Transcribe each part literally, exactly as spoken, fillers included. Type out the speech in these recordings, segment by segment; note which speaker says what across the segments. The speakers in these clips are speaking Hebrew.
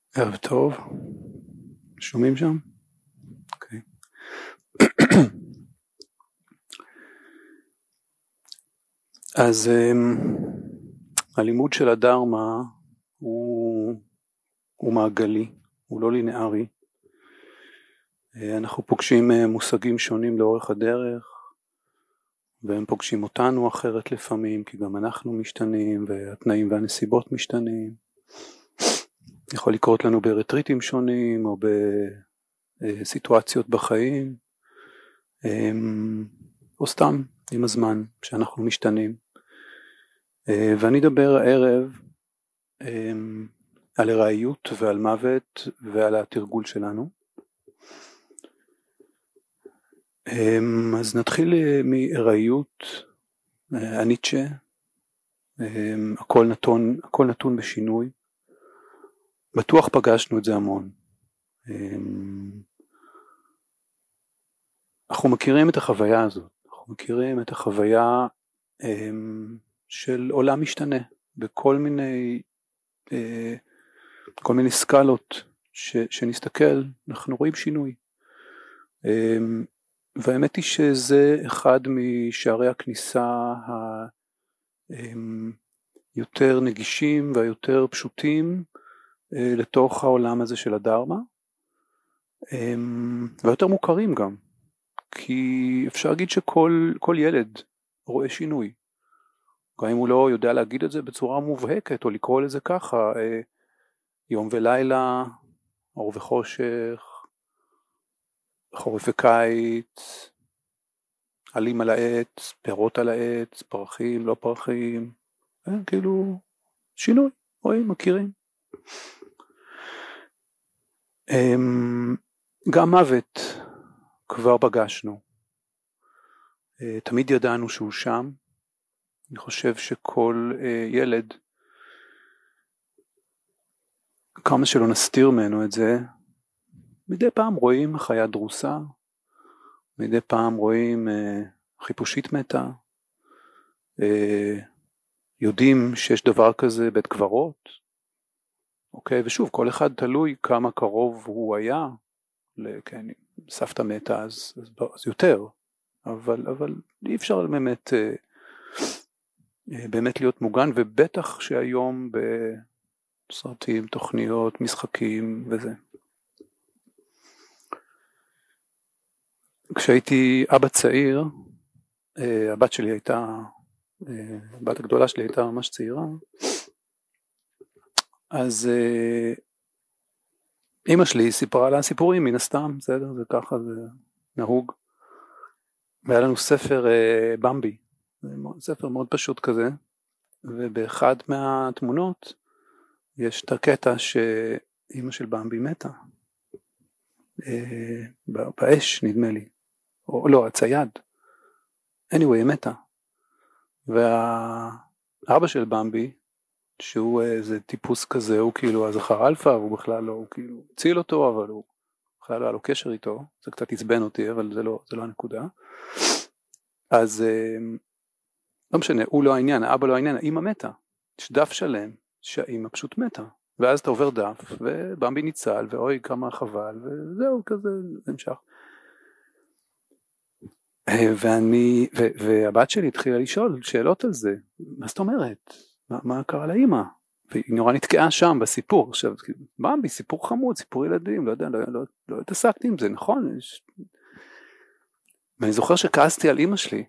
Speaker 1: ערב טוב, שומעים שם? אוקיי. אז הלימוד של הדרמה הוא, הוא מעגלי, הוא לא לינארי. אנחנו פוגשים מושגים שונים לאורך הדרך, והם פוגשים אותנו אחרת לפעמים, כי גם אנחנו משתנים, והתנאים והנסיבות משתנים. יכול לקרות לנו ברטריטים שונים, או בסיטואציות בחיים, או סתם עם הזמן שאנחנו משתנים. ואני אדבר הערב על ארעיות ועל מוות ועל התרגול שלנו. אז נתחיל מארעיות. הניטשה, הכל נתון, הכל נתון בשינוי. בטוח פגשנו את זה המון. אנחנו מכירים את החוויה הזאת, אנחנו מכירים את החוויה של עולם משתנה, בכל מיני, כל מיני סקלות ש, שנסתכל, אנחנו רואים שינוי. והאמת היא שזה אחד משערי הכניסה היותר נגישים והיותר פשוטים לתוך העולם הזה של הדרמה, ויותר מוכרים גם, כי אפשר להגיד שכל כל ילד רואה שינוי, גם אם הוא לא יודע להגיד את זה בצורה מובהקת, או לקרוא לזה ככה, יום ולילה, אור וחושך, חורף וקיץ, עלים על העץ, פירות על העץ, פרחים, לא פרחים, כאילו שינוי, רואים, מכירים. גם מוות כבר פגשנו, תמיד ידענו שהוא שם. אני חושב שכל ילד, כמה שלא נסתיר ממנו את זה, מדי פעם רואים חיה דרוסה, מדי פעם רואים חיפושית מתה, יודעים שיש דבר כזה בית קברות, אוקיי, ושוב, כל אחד תלוי כמה קרוב הוא היה, כן, סבתא מתה אז, אז, אז יותר, אבל, אבל אי אפשר באמת, באמת להיות מוגן, ובטח שהיום בסרטים, תוכניות, משחקים וזה. כשהייתי אבא צעיר, הבת שלי הייתה, הבת הגדולה שלי הייתה ממש צעירה, אז אמא שלי סיפרה לה סיפורים מן הסתם, בסדר, זה ככה, זה נהוג. והיה לנו ספר במבי, ספר מאוד פשוט כזה, ובאחד מהתמונות יש את הקטע שאמא של במבי מתה, באש נדמה לי, או לא, הצייד, anyway, היא מתה. והאבא של במבי, שהוא איזה טיפוס כזה, הוא כאילו הזכר אלפא, והוא בכלל לא, הוא כאילו הציל אותו, אבל הוא בכלל לא היה לו קשר איתו, זה קצת עצבן אותי, אבל זה לא, זה לא הנקודה. אז לא משנה, הוא לא העניין, האבא לא העניין, האמא מתה, יש דף שלם שהאמא פשוט מתה, ואז אתה עובר דף, ובמבי ניצל, ואוי כמה חבל, וזהו כזה, זה נמשך. ואני, ו- והבת שלי התחילה לשאול שאלות על זה, מה זאת אומרת? מה, מה קרה לאמא? והיא נורא נתקעה שם בסיפור, עכשיו, במבי, סיפור חמוד, סיפור ילדים, לא יודע, לא, לא, לא התעסקתי עם זה, נכון? יש... ואני זוכר שכעסתי על אמא שלי,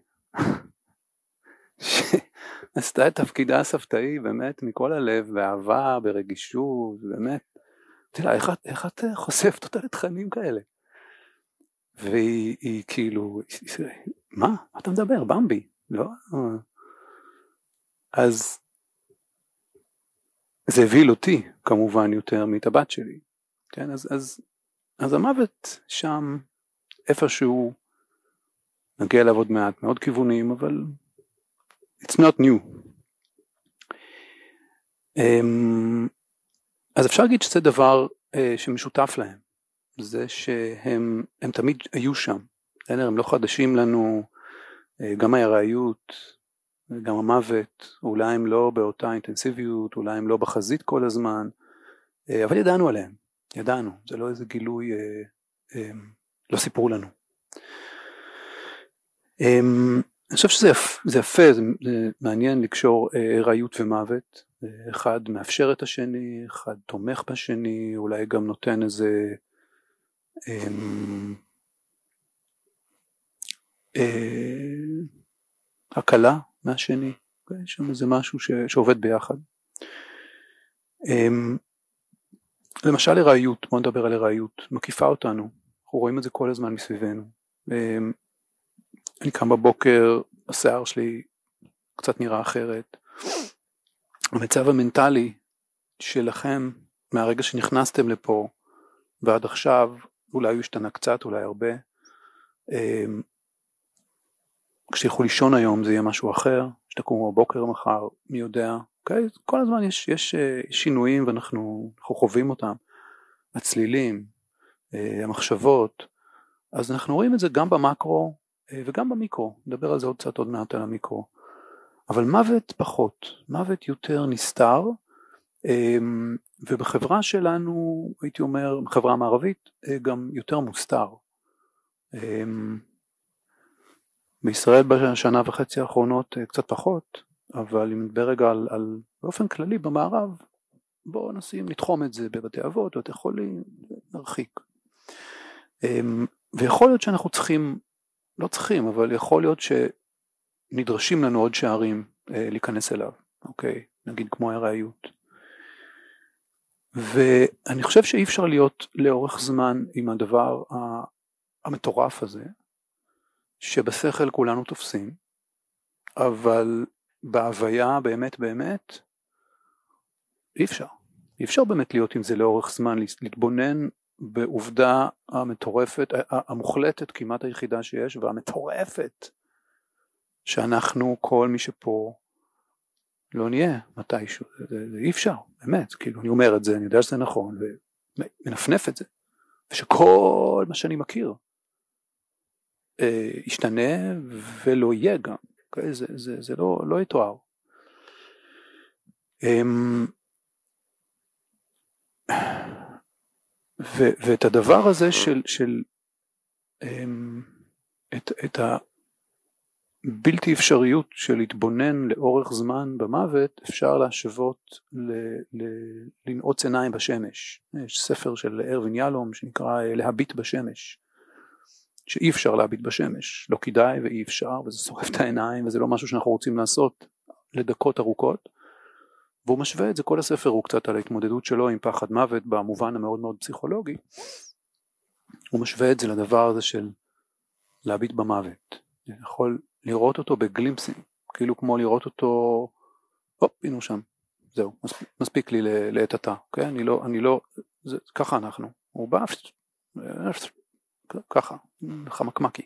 Speaker 1: שעשתה את תפקידה הסבתאי, באמת, מכל הלב, באהבה, ברגישות, באמת, תראה, איך, איך את חושפת אותה לתכנים כאלה? והיא היא, כאילו, מה? מה אתה מדבר? במבי? לא? אז זה הביל אותי, כמובן, יותר מטבת שלי. כן? אז, אז, אז המוות שם, איפשהו, נגיע אליו עוד מעט, מאוד כיוונים, אבל it's not new. אז אפשר להגיד שזה דבר שמשותף להם. זה שהם הם תמיד היו שם, הם לא חדשים לנו, גם ההירעיות, גם המוות, אולי הם לא באותה אינטנסיביות, אולי הם לא בחזית כל הזמן, אבל ידענו עליהם, ידענו, זה לא איזה גילוי, לא סיפרו לנו. אני חושב שזה יפה, זה מעניין לקשור היריות ומוות, אחד מאפשר את השני, אחד תומך בשני, אולי גם נותן איזה הקלה מהשני, יש שם איזה משהו שעובד ביחד. למשל הראיות, בוא נדבר על הראיות, מקיפה אותנו, אנחנו רואים את זה כל הזמן מסביבנו. אני קם בבוקר, השיער שלי קצת נראה אחרת. המצב המנטלי שלכם, מהרגע שנכנסתם לפה ועד עכשיו, אולי הוא השתנה קצת, אולי הרבה. כשתלכו לישון היום זה יהיה משהו אחר, כשתקומו בבוקר מחר, מי יודע. Okay? כל הזמן יש, יש שינויים ואנחנו חווים אותם, הצלילים, המחשבות, אז אנחנו רואים את זה גם במקרו וגם במיקרו, נדבר על זה עוד קצת עוד מעט על המיקרו, אבל מוות פחות, מוות יותר נסתר, ובחברה שלנו, הייתי אומר, בחברה המערבית, גם יותר מוסתר. בישראל בשנה וחצי האחרונות קצת פחות, אבל אם נדבר רגע על, על באופן כללי במערב, בואו נשים, נתחום את זה בבתי אבות, בבתי חולים, נרחיק. ויכול להיות שאנחנו צריכים, לא צריכים, אבל יכול להיות שנדרשים לנו עוד שערים להיכנס אליו, אוקיי? נגיד כמו הראיות. ואני חושב שאי אפשר להיות לאורך זמן עם הדבר המטורף הזה, שבשכל כולנו תופסים, אבל בהוויה באמת באמת, אי אפשר. אי אפשר באמת להיות עם זה לאורך זמן, להתבונן בעובדה המטורפת, המוחלטת כמעט היחידה שיש, והמטורפת, שאנחנו, כל מי שפה, לא נהיה מתישהו, זה, זה אי אפשר, באמת, כאילו אני אומר את זה, אני יודע שזה נכון, ומנפנף את זה, ושכל מה שאני מכיר, ישתנה ולא יהיה גם, okay? זה, זה, זה לא, לא יתואר. ו, ואת הדבר הזה של, של את, את הבלתי אפשריות של להתבונן לאורך זמן במוות, אפשר להשוות ל, ל, לנעוץ עיניים בשמש. יש ספר של ארווין יהלום שנקרא להביט בשמש, שאי אפשר להביט בשמש, לא כדאי ואי אפשר, וזה שורף את העיניים, וזה לא משהו שאנחנו רוצים לעשות לדקות ארוכות, והוא משווה את זה, כל הספר הוא קצת על ההתמודדות שלו עם פחד מוות, במובן המאוד מאוד פסיכולוגי, הוא משווה את זה לדבר הזה של להביט במוות, יכול לראות אותו בגלימפסים, כאילו כמו לראות אותו, הופ, הנה הוא שם, זהו, מספיק לי לעת עתה, okay? אני לא, אני לא, זה, ככה אנחנו, הוא בא, ככה, חמקמקי.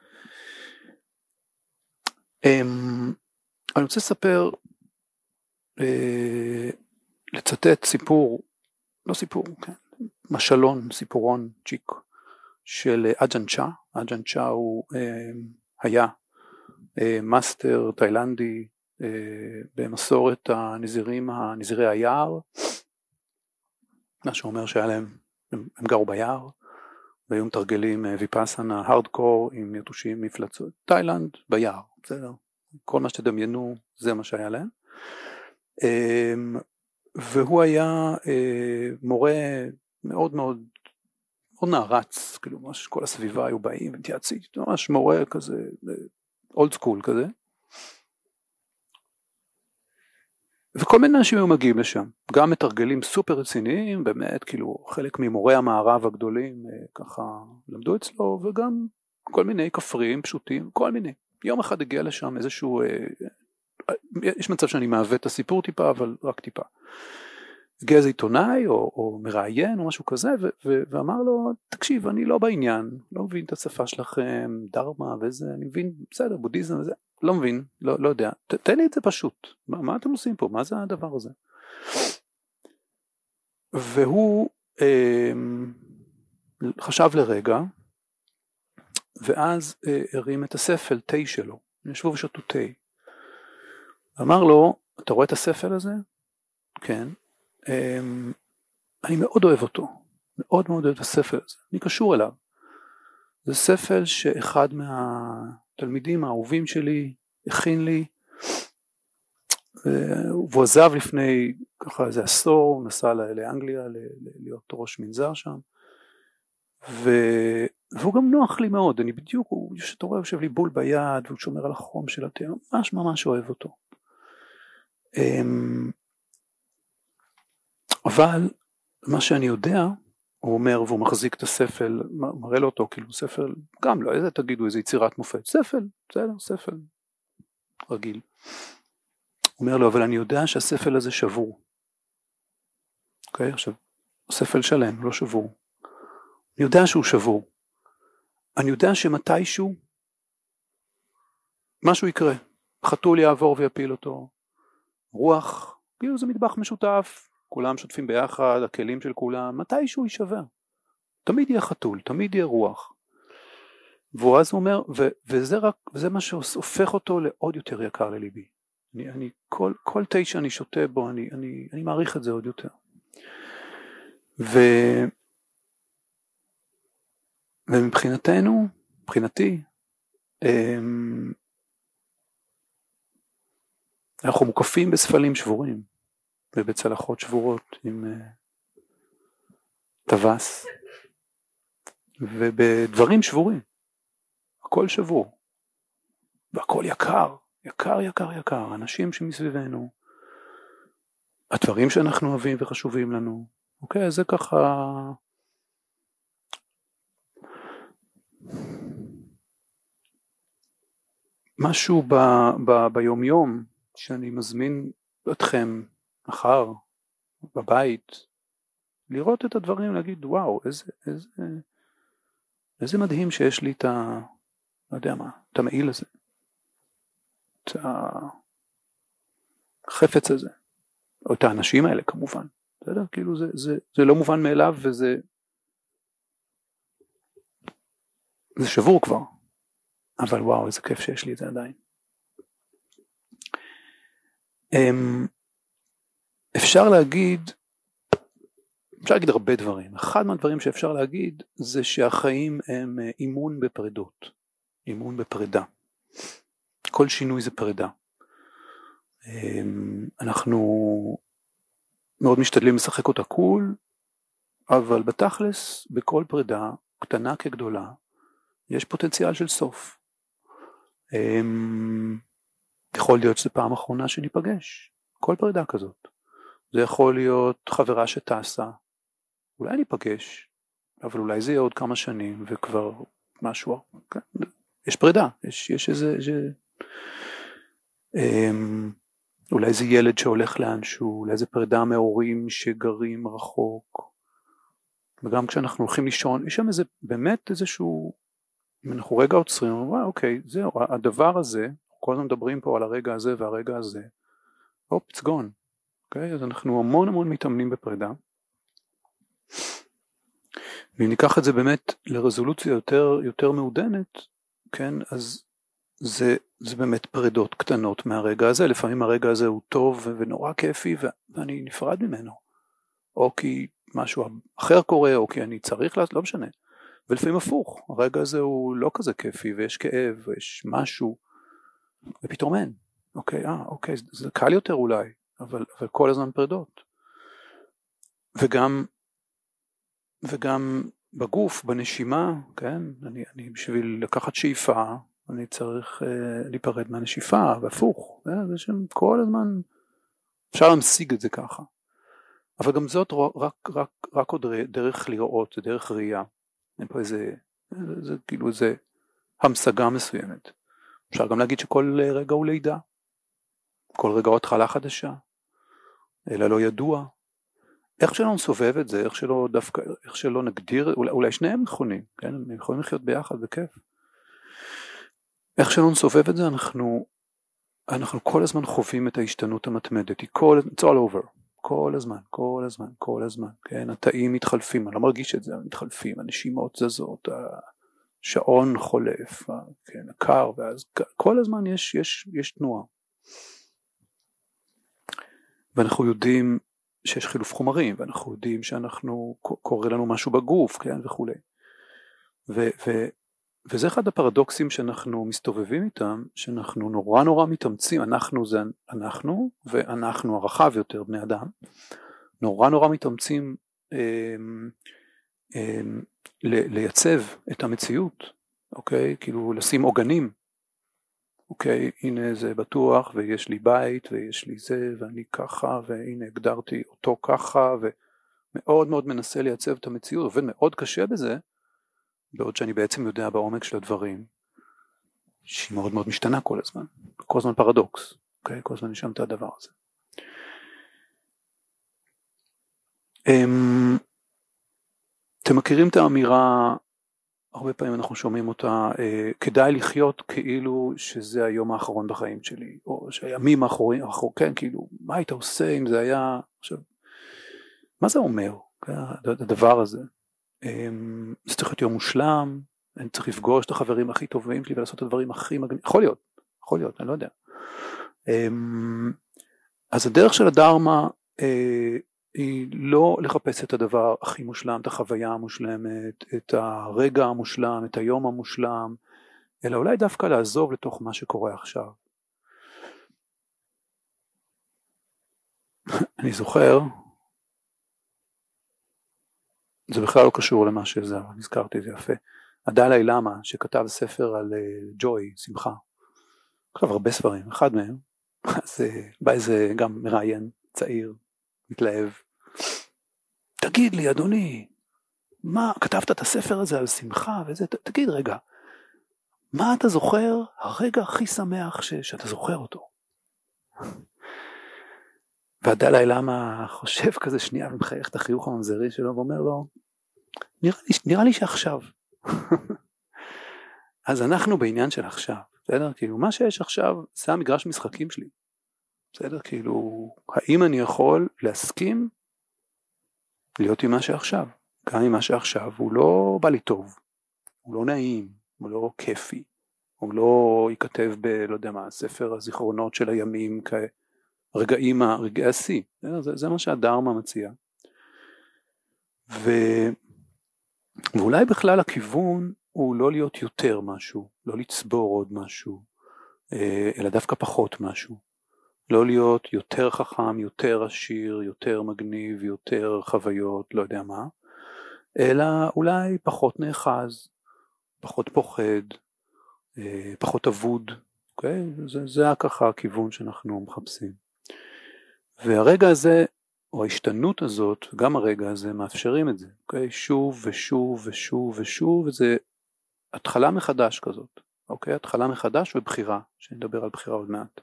Speaker 1: אני רוצה לספר, לצטט סיפור, לא סיפור, משלון, סיפורון צ'יק, של אג'ן צ'ה. אג'ן צ'ה הוא היה מאסטר תאילנדי במסורת הנזירים, הנזירי היער, מה שאומר שהיה להם, הם גרו ביער, והיום תרגלים ויפאסנה, הארדקור עם יתושים מפלצות, תאילנד ביער, בסדר, כל מה שתדמיינו זה מה שהיה להם, והוא היה מורה מאוד מאוד, מאוד נערץ, כאילו ממש כל הסביבה היו באים ומתייעצים, ממש מורה כזה, אולד סקול כזה, וכל מיני אנשים היו מגיעים לשם, גם מתרגלים סופר רציניים, באמת כאילו חלק ממורי המערב הגדולים ככה למדו אצלו, וגם כל מיני כפריים פשוטים, כל מיני. יום אחד הגיע לשם איזשהו, יש מצב שאני מעוות את הסיפור טיפה, אבל רק טיפה. הגיע איזה עיתונאי או, או מראיין או משהו כזה, ו- ו- ואמר לו, תקשיב, אני לא בעניין, לא מבין את השפה שלכם, דרמה וזה, אני מבין, בסדר, בודהיזם וזה, לא מבין, לא, לא יודע, ת, תן לי את זה פשוט, מה, מה אתם עושים פה, מה זה הדבר הזה? והוא אה, חשב לרגע, ואז אה, הרים את הספל תה שלו, ישבו ושתו תה, אמר לו, אתה רואה את הספל הזה? כן. אני מאוד אוהב אותו, מאוד מאוד אוהב את הספר הזה, אני קשור אליו. זה ספר שאחד מהתלמידים האהובים שלי הכין לי, והוא עזב לפני ככה איזה עשור, הוא נסע לאנגליה להיות ראש מנזר שם, והוא גם נוח לי מאוד, אני בדיוק, שאתה רואה, יושב לי בול ביד, והוא שומר על החום של התה, ממש ממש אוהב אותו. אבל מה שאני יודע, הוא אומר, והוא מחזיק את הספל, מראה לו אותו, כאילו ספל, גם לא, איזה תגידו, איזה יצירת מופת, ספל, בסדר, ספל, רגיל. הוא אומר לו, אבל אני יודע שהספל הזה שבור. אוקיי, עכשיו, ספל שלם, לא שבור. אני יודע שהוא שבור. אני יודע שמתישהו, משהו יקרה. חתול יעבור ויפיל אותו. רוח, כאילו זה מטבח משותף, כולם שותפים ביחד, הכלים של כולם, מתישהו יישבר. תמיד יהיה חתול, תמיד יהיה רוח. והוא אז אומר, ו- וזה רק, וזה מה שהופך אותו לעוד יותר יקר לליבי. אני, אני, כל, כל תה שאני שותה בו, אני, אני, אני מעריך את זה עוד יותר. ו, ומבחינתנו, מבחינתי, אנחנו מוקפים בספלים שבורים, ובצלחות שבורות עם טווס, ובדברים שבורים. הכל שבור, והכל יקר, יקר, יקר, יקר. אנשים שמסביבנו, הדברים שאנחנו אוהבים וחשובים לנו. אוקיי, זה ככה... משהו ב, ב, ביום יום שאני מזמין אתכם מחר בבית לראות את הדברים, להגיד וואו, איזה, איזה, איזה מדהים שיש לי את ה... לא יודע מה, את המעיל הזה, את החפץ הזה, או את האנשים האלה כמובן, בסדר? כאילו זה, זה, זה לא מובן מאליו, וזה זה שבור כבר, אבל וואו, איזה כיף שיש לי את זה עדיין. אפשר להגיד, אפשר להגיד הרבה דברים. אחד מהדברים שאפשר להגיד זה שהחיים הם אימון בפרדות, אימון בפרדה. כל שינוי זה פרדה. אנחנו מאוד משתדלים לשחק אותה קול, אבל בתכלס, בכל פרדה, קטנה כגדולה, יש פוטנציאל של סוף. יכול להיות שזו פעם אחרונה שניפגש, כל פרדה כזאת. זה יכול להיות חברה שטסה, אולי ניפגש, אבל אולי זה יהיה עוד כמה שנים, וכבר משהו, כן? יש פרידה, יש, יש איזה, איזה אולי זה ילד שהולך לאנשהו, אולי זה פרידה מהורים שגרים רחוק, וגם כשאנחנו הולכים לישון, יש שם איזה, באמת איזשהו, אם אנחנו רגע עוצרים, וואי, אוקיי, זהו, הדבר הזה, כל הזמן מדברים פה על הרגע הזה והרגע הזה, הופ, it's gone, אוקיי, אז אנחנו המון המון מתאמנים בפרידה, ואם ניקח את זה באמת לרזולוציה יותר, יותר מעודנת, כן, אז זה, זה באמת פרידות קטנות מהרגע הזה, לפעמים הרגע הזה הוא טוב ונורא כיפי ואני נפרד ממנו, או כי משהו אחר קורה, או כי אני צריך לעשות, לא משנה, ולפעמים הפוך, הרגע הזה הוא לא כזה כיפי ויש כאב ויש משהו, ופתאום אין, אוקיי, אה, אוקיי, זה קל יותר אולי, אבל, אבל כל הזמן פרידות, וגם, וגם בגוף, בנשימה, כן, אני, אני בשביל לקחת שאיפה, אני צריך uh, להיפרד מהנשיפה, והפוך, זה שם כל הזמן, אפשר להמשיג את זה ככה, אבל גם זאת רק, רק, רק עוד דרך לראות, זה דרך ראייה, אין פה איזה, זה, זה כאילו איזה המשגה מסוימת, אפשר גם להגיד שכל רגע הוא לידה, כל רגע הוא התחלה חדשה, אלא לא ידוע, איך שלא נסובב את זה, איך שלא דווקא, איך שלא נגדיר, אולי, אולי שניהם נכונים, כן? הם יכולים לחיות ביחד בכיף. איך שלא נסובב את זה, אנחנו, אנחנו כל הזמן חווים את ההשתנות המתמדת, היא כל, it's all over, כל הזמן, כל הזמן, כל הזמן, כן? התאים מתחלפים, אני לא מרגיש את זה, מתחלפים, הנשימות זזות, השעון חולף, כן, הקר, ואז כל הזמן יש, יש, יש תנועה. ואנחנו יודעים שיש חילוף חומרים, ואנחנו יודעים שאנחנו, קורה לנו משהו בגוף, כן, וכו'. ו, ו, וזה אחד הפרדוקסים שאנחנו מסתובבים איתם, שאנחנו נורא נורא מתאמצים, אנחנו זה אנחנו, ואנחנו הרחב יותר, בני אדם, נורא נורא מתאמצים אה, אה, לייצב את המציאות, אוקיי? כאילו לשים עוגנים, אוקיי, הנה זה בטוח, ויש לי בית, ויש לי זה, ואני ככה, והנה הגדרתי אותו ככה, ומאוד מאוד מנסה לייצב את המציאות, עובד מאוד קשה בזה, בעוד שאני בעצם יודע בעומק של הדברים, שהיא מאוד מאוד משתנה כל הזמן, כל הזמן פרדוקס, אוקיי, כל הזמן נשם את הדבר הזה. אתם מכירים את האמירה, הרבה פעמים אנחנו שומעים אותה, אה, כדאי לחיות כאילו שזה היום האחרון בחיים שלי, או שהימים האחרונים, האחור, כן, כאילו, מה היית עושה אם זה היה, עכשיו, מה זה אומר, כן, הדבר הזה? אה, זה צריך להיות יום מושלם, אני צריך לפגוש את החברים הכי טובים שלי ולעשות את הדברים הכי מגניבים, יכול להיות, יכול להיות, אני לא יודע. אה, אז הדרך של הדרמה, אה, היא לא לחפש את הדבר הכי מושלם, את החוויה המושלמת, את הרגע המושלם, את היום המושלם, אלא אולי דווקא לעזוב לתוך מה שקורה עכשיו. אני זוכר, זה בכלל לא קשור למה שזה, אבל נזכרתי, זה יפה. הדלאי למה, שכתב ספר על ג'וי, שמחה. כתב הרבה ספרים, אחד מהם, אז בא איזה גם מראיין, צעיר, מתלהב. תגיד לי, אדוני, מה, כתבת את הספר הזה על שמחה וזה, ת, תגיד רגע, מה אתה זוכר, הרגע הכי שמח ש, שאתה זוכר אותו? והדלאי למה חושב כזה שנייה ומחייך את החיוך הממזרי שלו ואומר לו, נראה לי, נראה לי שעכשיו. אז אנחנו בעניין של עכשיו, בסדר? כאילו מה שיש עכשיו זה המגרש משחקים שלי, בסדר? כאילו, האם אני יכול להסכים להיות עם מה שעכשיו? גם עם מה שעכשיו הוא לא בא לי טוב, הוא לא נעים, הוא לא כיפי, הוא לא ייכתב ב, לא יודע מה, ספר הזיכרונות של הימים, כרגעים, רגעי השיא, זה, זה מה שהדרמה מציע. ו, ואולי בכלל הכיוון הוא לא להיות יותר משהו, לא לצבור עוד משהו, אלא דווקא פחות משהו. לא להיות יותר חכם, יותר עשיר, יותר מגניב, יותר חוויות, לא יודע מה, אלא אולי פחות נאחז, פחות פוחד, פחות אבוד, אוקיי? זה, זה ככה הכיוון שאנחנו מחפשים. והרגע הזה, או ההשתנות הזאת, גם הרגע הזה, מאפשרים את זה, אוקיי? שוב ושוב ושוב ושוב, וזה התחלה מחדש כזאת, אוקיי? התחלה מחדש ובחירה, שנדבר על בחירה עוד מעט.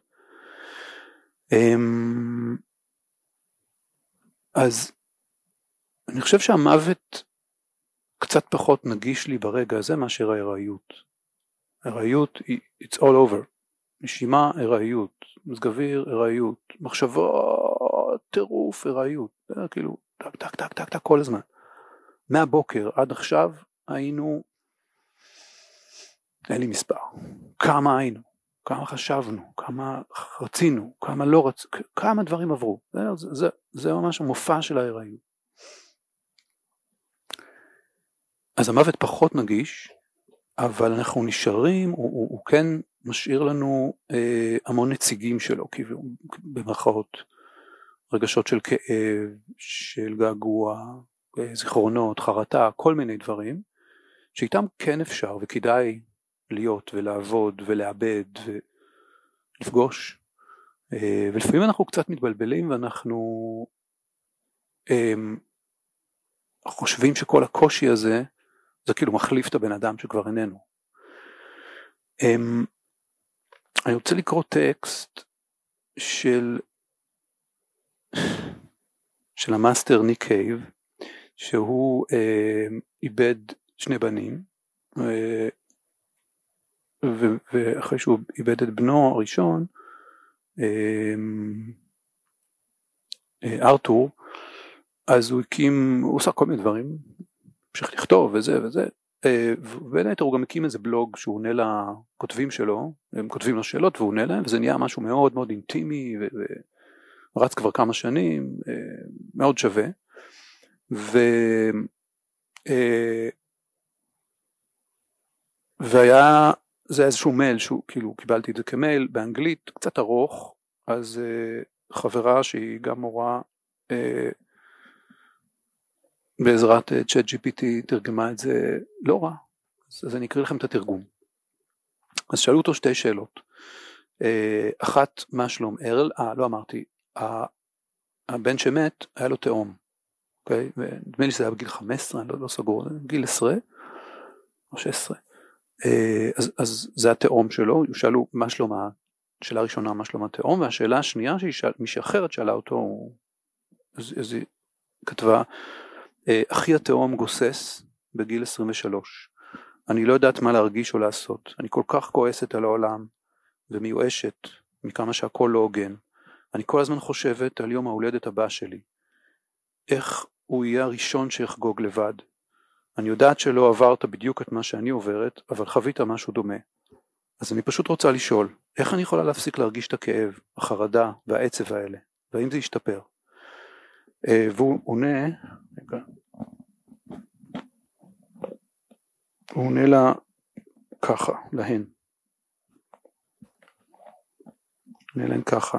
Speaker 1: אז אני חושב שהמוות קצת פחות נגיש לי ברגע הזה מאשר ההיראיות. ההיראיות היא it's all over, נשימה היראיות, מזג אוויר היראיות, מחשבות טירוף היראיות, כאילו טק טק טק טק טק כל הזמן. מהבוקר עד עכשיו היינו, אין לי מספר, כמה היינו, כמה חשבנו, כמה רצינו, כמה לא רצינו, כמה דברים עברו. זה, זה, זה ממש המופע של ההיראיות. אז המוות פחות נגיש, אבל אנחנו נשארים, הוא, הוא, הוא כן משאיר לנו אה, המון נציגים שלו, כאילו, במרכאות, רגשות של כאב, של געגוע, זיכרונות, חרטה, כל מיני דברים, שאיתם כן אפשר וכדאי להיות ולעבוד ולאבד ולפגוש. ולפעמים אנחנו קצת מתבלבלים ואנחנו חושבים שכל הקושי הזה זה כאילו מחליף את הבן אדם שכבר איננו. אני רוצה לקרוא טקסט של של המאסטר ניק קייב, שהוא איבד שני בנים, ואחרי שהוא איבד את בנו הראשון, ארתור, אז הוא הקים, הוא עושה כל מיני דברים, המשיך לכתוב וזה וזה, ובין היתר הוא גם הקים איזה בלוג שהוא עונה לכותבים שלו, הם כותבים לו שאלות והוא עונה להם, וזה נהיה משהו מאוד מאוד אינטימי רץ כבר כמה שנים, מאוד שווה, ו... והיה, זה איזשהו מייל, שהוא, כאילו קיבלתי את זה כמייל באנגלית, קצת ארוך, אז חברה שהיא גם מורה, בעזרת צ'אט ג'י פי טי תרגמה את זה לא רע, אז אני אקריא לכם את התרגום. אז שאלו אותו שתי שאלות, אחת, מה שלום ארל? אה, לא אמרתי, הבן שמת היה לו תאום, אוקיי? ונדמה לי שזה היה בגיל חמש עשרה, אני לא, לא סגור, גיל עשרה או שש עשרה, אז, אז זה התאום שלו, שאלו מה שלום, השאלה הראשונה מה שלום התאום, והשאלה השנייה שמישהי אחרת שאלה אותו, אז, אז היא כתבה, אחי התאום גוסס בגיל עשרים ושלוש, אני לא יודעת מה להרגיש או לעשות, אני כל כך כועסת על העולם ומיואשת מכמה שהכל לא הוגן, אני כל הזמן חושבת על יום ההולדת הבא שלי, איך הוא יהיה הראשון שיחגוג לבד, אני יודעת שלא עברת בדיוק את מה שאני עוברת, אבל חווית משהו דומה, אז אני פשוט רוצה לשאול, איך אני יכולה להפסיק להרגיש את הכאב, החרדה והעצב האלה, והאם זה ישתפר? והוא עונה, רגע, הוא עונה לה ככה, להן. עונה להן ככה.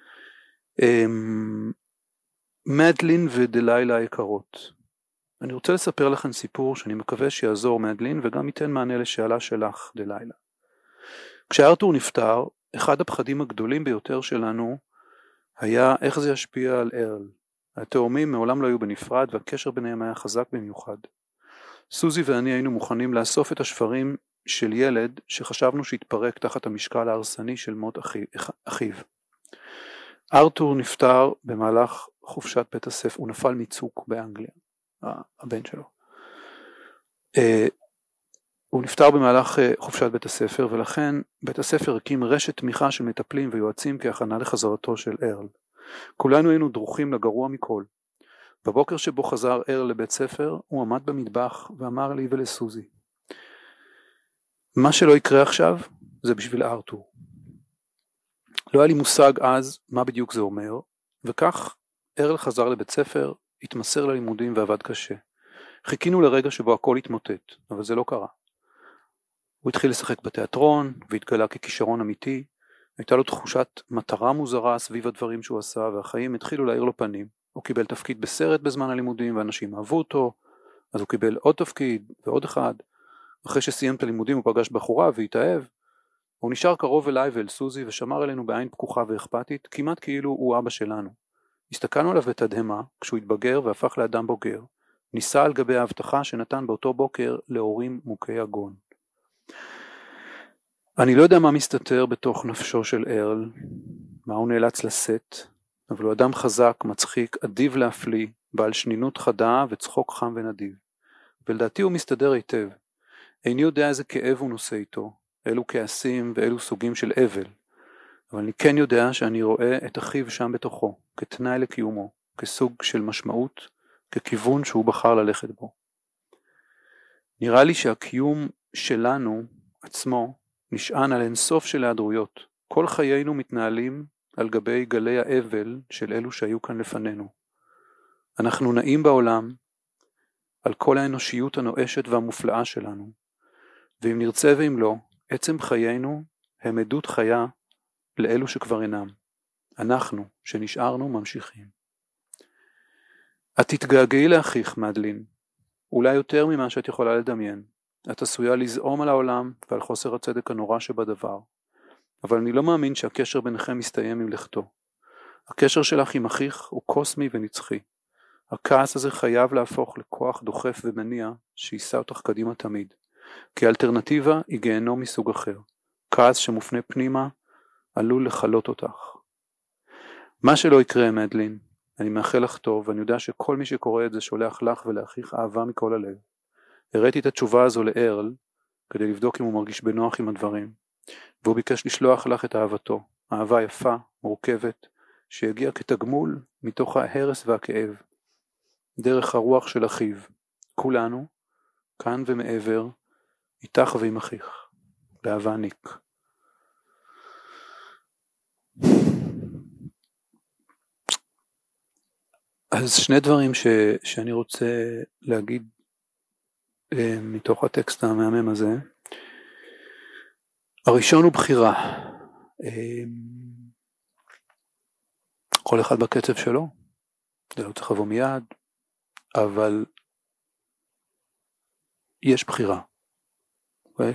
Speaker 1: מדלין ודלילה היקרות. אני רוצה לספר לכם סיפור שאני מקווה שיעזור מדלין וגם ייתן מענה לשאלה שלך דלילה. כשארתור נפטר, אחד הפחדים הגדולים ביותר שלנו היה איך זה ישפיע על ארל. התאומים מעולם לא היו בנפרד והקשר ביניהם היה חזק במיוחד. סוזי ואני היינו מוכנים לאסוף את השפרים של ילד שחשבנו שהתפרק תחת המשקל ההרסני של מות אחיו. ארתור נפטר במהלך חופשת בית הספר, הוא נפל מצוק באנגליה, הבן שלו. הוא נפטר במהלך חופשת בית הספר ולכן בית הספר הקים רשת תמיכה של מטפלים ויועצים כהכנה לחזרתו של ארל. כולנו היינו דרוכים לגרוע מכל. בבוקר שבו חזר ארל לבית ספר, הוא עמד במטבח ואמר לי ולסוזי, מה שלא יקרה עכשיו זה בשביל ארתור. לא היה לי מושג אז מה בדיוק זה אומר, וכך ארל חזר לבית ספר, התמסר ללימודים ועבד קשה. חיכינו לרגע שבו הכל התמוטט, אבל זה לא קרה. הוא התחיל לשחק בתיאטרון והתגלה ככישרון אמיתי, הייתה לו תחושת מטרה מוזרה סביב הדברים שהוא עשה, והחיים התחילו להאיר לו פנים. הוא קיבל תפקיד בסרט בזמן הלימודים ואנשים אהבו אותו, אז הוא קיבל עוד תפקיד ועוד אחד. אחרי שסיים את הלימודים הוא פגש בחורה והתאהב. הוא נשאר קרוב אליי ואל סוזי ושמר עלינו בעין פקוחה ואכפתית, כמעט כאילו הוא אבא שלנו. הסתכלנו עליו בתדהמה כשהוא התבגר והפך לאדם בוגר. ניסה על גבי ההבטחה שנתן באותו בוקר להורים מוכי הגון. אני לא יודע מה מסתתר בתוך נפשו של ארל, מה הוא נאלץ לשאת, אבל הוא אדם חזק, מצחיק, אדיב להפליא, בעל שנינות חדה וצחוק חם ונדיב. ולדעתי הוא מסתדר היטב. איני יודע איזה כאב הוא נושא איתו, אילו כעסים ואילו סוגים של אבל, אבל אני כן יודע שאני רואה את אחיו שם בתוכו, כתנאי לקיומו, כסוג של משמעות, ככיוון שהוא בחר ללכת בו. נראה לי שהקיום שלנו עצמו נשען על אינסוף של היעדרויות. כל חיינו מתנהלים על גבי גלי האבל של אלו שהיו כאן לפנינו. אנחנו נעים בעולם על כל האנושיות הנואשת והמופלאה שלנו, ואם נרצה ואם לא, עצם חיינו הם עדות חיה לאלו שכבר אינם. אנחנו, שנשארנו, ממשיכים. את תתגעגעי לאחיך, מדלין, אולי יותר ממה שאת יכולה לדמיין. את עשויה לזעום על העולם ועל חוסר הצדק הנורא שבדבר. אבל אני לא מאמין שהקשר ביניכם מסתיים עם לכתו. הקשר שלך עם אחיך הוא קוסמי ונצחי. הכעס הזה חייב להפוך לכוח דוחף ומניע שיישא אותך קדימה תמיד. כי האלטרנטיבה היא גיהנום מסוג אחר. כעס שמופנה פנימה עלול לחלות אותך. מה שלא יקרה, מדלין, אני מאחל לך טוב, ואני יודע שכל מי שקורא את זה שולח לך ולאחיך אהבה מכל הלב. הראיתי את התשובה הזו לארל, כדי לבדוק אם הוא מרגיש בנוח עם הדברים, והוא ביקש לשלוח לך את אהבתו, אהבה יפה, מורכבת, שהגיעה כתגמול מתוך ההרס והכאב, דרך הרוח של אחיו, כולנו, כאן ומעבר, איתך ועם אחיך, באהבה ניק. אז שני דברים ש, שאני רוצה להגיד אה, מתוך הטקסט המהמם הזה. הראשון הוא בחירה. אה, כל אחד בקצב שלו, זה לא צריך לבוא מיד, אבל יש בחירה. אוקיי?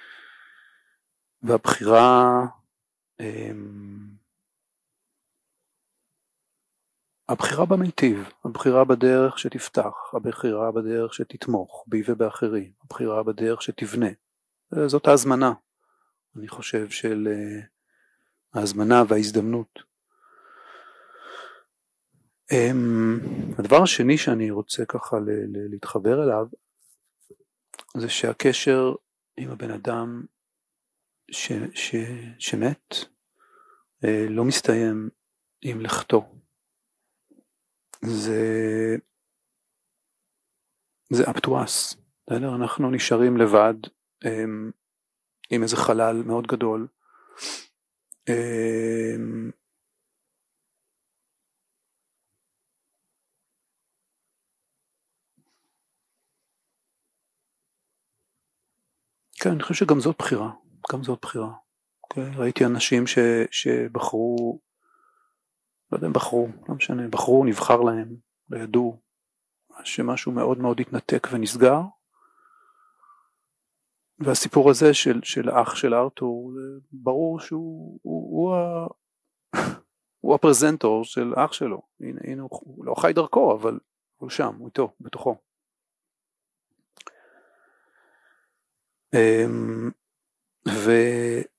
Speaker 1: והבחירה אה, הבחירה במיטיב, הבחירה בדרך שתפתח, הבחירה בדרך שתתמוך בי ובאחרים, הבחירה בדרך שתבנה. זאת ההזמנה, אני חושב, של uh, ההזמנה וההזדמנות. Um, הדבר השני שאני רוצה ככה ל- ל- להתחבר אליו, זה שהקשר עם הבן אדם ש- ש- שמת uh, לא מסתיים עם לכתו. זה זה up to us, אנחנו נשארים לבד עם, עם איזה חלל מאוד גדול, כן, אני חושב שגם זאת בחירה, גם זאת בחירה. Okay? ראיתי אנשים ש, שבחרו, לא יודע אם בחרו, לא משנה, בחרו, נבחר להם, לא ידעו, שמשהו מאוד מאוד התנתק ונסגר, והסיפור הזה של, של האח של ארתור, ברור שהוא הוא, הוא, ה, הוא הפרזנטור של האח שלו, הנה, הנה הוא, הוא לא חי דרכו, אבל הוא שם, הוא איתו, בתוכו. והוא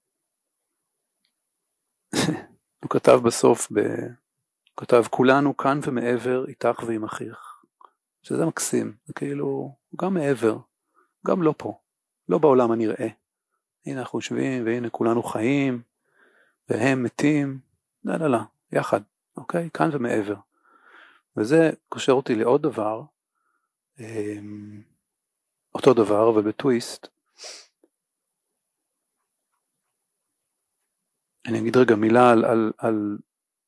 Speaker 1: כתב בסוף, ב... הוא כתב, כולנו כאן ומעבר, איתך ועם אחיך. שזה מקסים, זה כאילו, גם מעבר, גם לא פה, לא בעולם הנראה. הנה אנחנו יושבים, והנה כולנו חיים, והם מתים, לא, לא, לא, יחד, אוקיי? כאן ומעבר. וזה קושר אותי לעוד דבר, אותו דבר, אבל בטוויסט. אני אגיד רגע מילה על, על, על,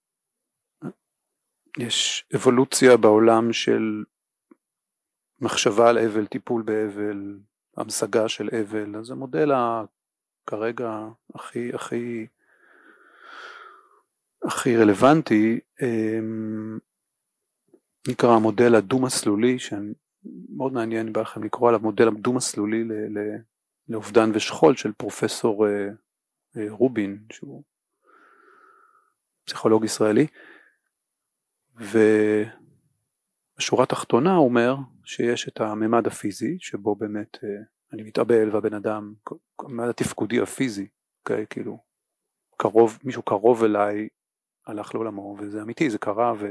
Speaker 1: יש אבולוציה בעולם של מחשבה על אבל, טיפול באבל, המשגה של אבל, אז המודל כרגע הכי, הכי, הכי רלוונטי, נקרא המודל הדו-מסלולי, שמאוד מעניין בא לכם לקרוא עליו, מודל הדו-מסלולי לאובדן ושכול של פרופסור רובין, שהוא פסיכולוג ישראלי, ובשורה התחתונה הוא אומר שיש את הממד הפיזי, שבו באמת אני מתאבל והבן אדם, הממד התפקודי הפיזי, okay, כאילו, קרוב, מישהו קרוב אליי הלך לעולמו, וזה אמיתי, זה קרה, ו...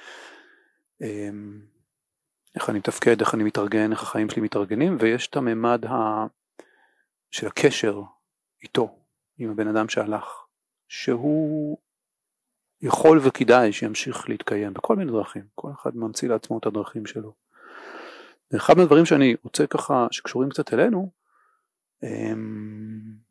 Speaker 1: איך אני מתפקד, איך אני מתארגן, איך החיים שלי מתארגנים, ויש את הממד ה... של הקשר איתו, עם הבן אדם שהלך, שהוא יכול וכדאי שימשיך להתקיים בכל מיני דרכים, כל אחד ממציא לעצמו את הדרכים שלו. ואחד מהדברים שאני רוצה ככה, שקשורים קצת אלינו, הם...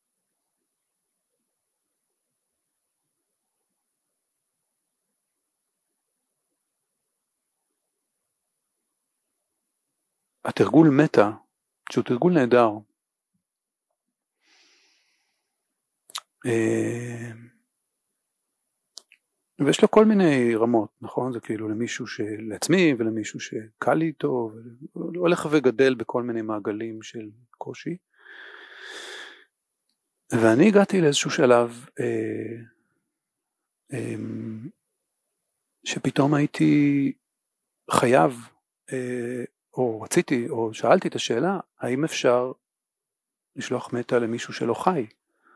Speaker 1: התרגול מטה, שהוא תרגול נהדר, ויש לו כל מיני רמות, נכון? זה כאילו למישהו שלעצמי ולמישהו שקל לי איתו, הולך וגדל בכל מיני מעגלים של קושי. ואני הגעתי לאיזשהו שלב אה, אה, שפתאום הייתי חייב, אה, או רציתי, או שאלתי את השאלה, האם אפשר לשלוח מטה למישהו שלא חי?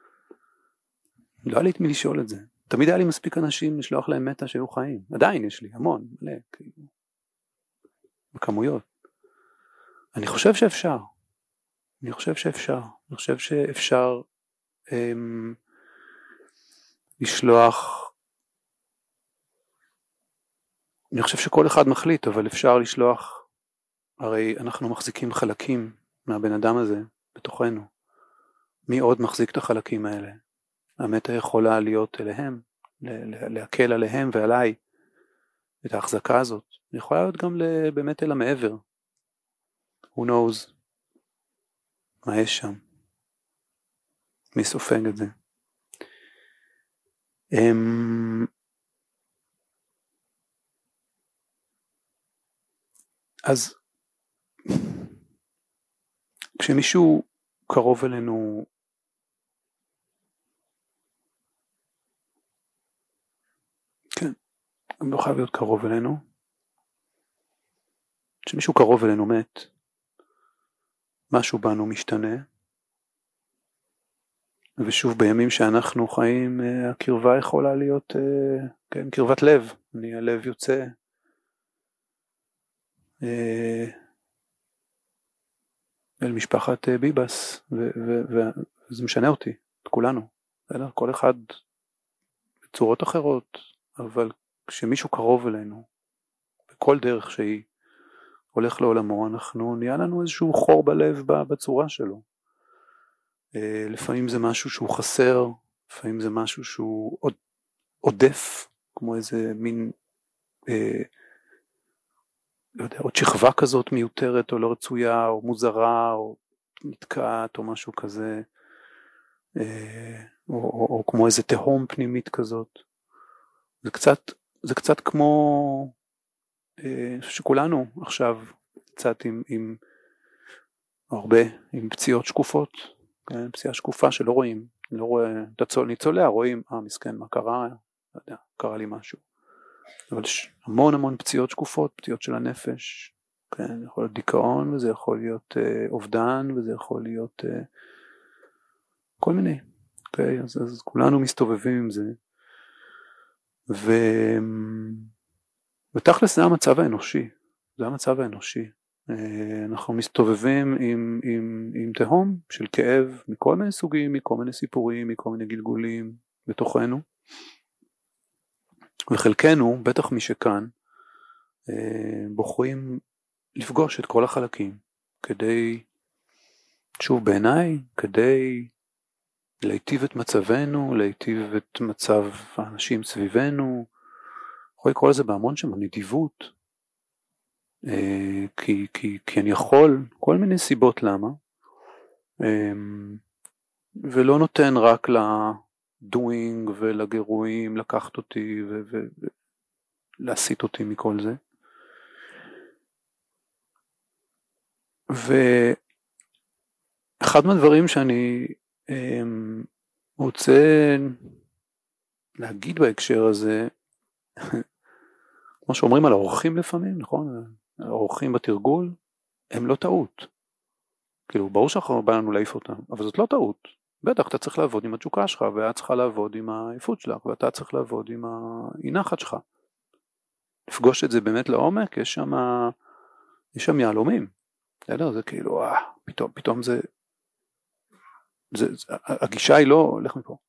Speaker 1: לא היה לי את מי לשאול את זה. תמיד היה לי מספיק אנשים לשלוח להם מטה שהיו חיים. עדיין יש לי המון, מלא, כאילו, בכמויות. אני חושב שאפשר. אני חושב שאפשר. אני חושב שאפשר אמ, לשלוח, אני חושב שכל אחד מחליט, אבל אפשר לשלוח, הרי אנחנו מחזיקים חלקים מהבן אדם הזה בתוכנו. מי עוד מחזיק את החלקים האלה? המטה יכולה להיות אליהם, להקל עליהם ועליי, את ההחזקה הזאת. היא יכולה להיות גם באמת אל המעבר. Who knows מה יש שם? מי סופג את זה? Um, אז כשמישהו קרוב אלינו כן, גם לא חייב להיות קרוב אלינו. כשמישהו קרוב אלינו מת, משהו בנו משתנה, ושוב בימים שאנחנו חיים, הקרבה יכולה להיות, כן, קרבת לב. אני הלב יוצא, אל משפחת ביבס, וזה משנה אותי, את כולנו, כל אחד בצורות אחרות, אבל כשמישהו קרוב אלינו, בכל דרך שהיא הולך לעולמו, אנחנו נהיה לנו איזשהו חור בלב בצורה שלו. לפעמים זה משהו שהוא חסר, לפעמים זה משהו שהוא עודף, כמו איזה מין, אה, לא יודע, עוד שכבה כזאת מיותרת או לא רצויה או מוזרה או נתקעת או משהו כזה, אה, או, או, או כמו איזה תהום פנימית כזאת. זה קצת, זה קצת כמו אה, שכולנו עכשיו קצת עם, עם הרבה, עם פציעות שקופות, כן? פציעה שקופה שלא רואים, לא רואה, ניצוליה רואים, אה מסכן מה קרה, לא יודע, קרה לי משהו. אבל יש המון המון פציעות שקופות, פציעות של הנפש, כן? יכול להיות דיכאון, וזה יכול להיות אה, אובדן, וזה יכול להיות אה, כל מיני, אוקיי? אז, אז כולנו מסתובבים עם זה, ו... ותכלס זה המצב האנושי, זה המצב האנושי. אנחנו מסתובבים עם, עם, עם תהום של כאב מכל מיני סוגים, מכל מיני סיפורים, מכל מיני גלגולים בתוכנו, וחלקנו, בטח מי שכאן, בוחרים לפגוש את כל החלקים, כדי, שוב בעיניי, כדי להיטיב את מצבנו, להיטיב את מצב האנשים סביבנו, יכול לקרוא לזה בהמון שם, נדיבות, כי, כי, כי אני יכול, כל מיני סיבות למה, ולא נותן רק לדוינג ולגירויים לקחת אותי ולהסיט אותי מכל זה. ואחד מהדברים שאני רוצה להגיד בהקשר הזה, כמו שאומרים על האורחים לפעמים, נכון? האורחים בתרגול הם לא טעות. כאילו, ברור שאנחנו בא לנו להעיף אותם, אבל זאת לא טעות. בטח, אתה צריך לעבוד עם התשוקה שלך, ואת צריכה לעבוד עם העייפות שלך, ואתה צריך לעבוד עם האינחת שלך. לפגוש את זה באמת לעומק, יש שם, יש שם יעלומים. בסדר? זה כאילו, אה, פתאום, פתאום זה, זה, זה, הגישה היא לא, לך מפה.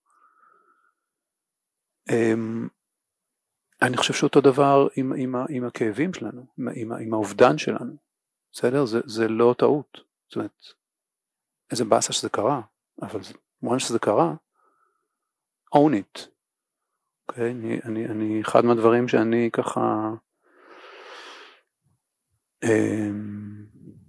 Speaker 1: אני חושב שאותו דבר עם, עם, עם הכאבים שלנו, עם, עם האובדן שלנו. בסדר? זה, זה לא טעות. זאת אומרת, איזה באסה שזה קרה, אבל מובן שזה קרה, own it. Okay? אני, אני, אני, אחד מהדברים שאני ככה, אמ,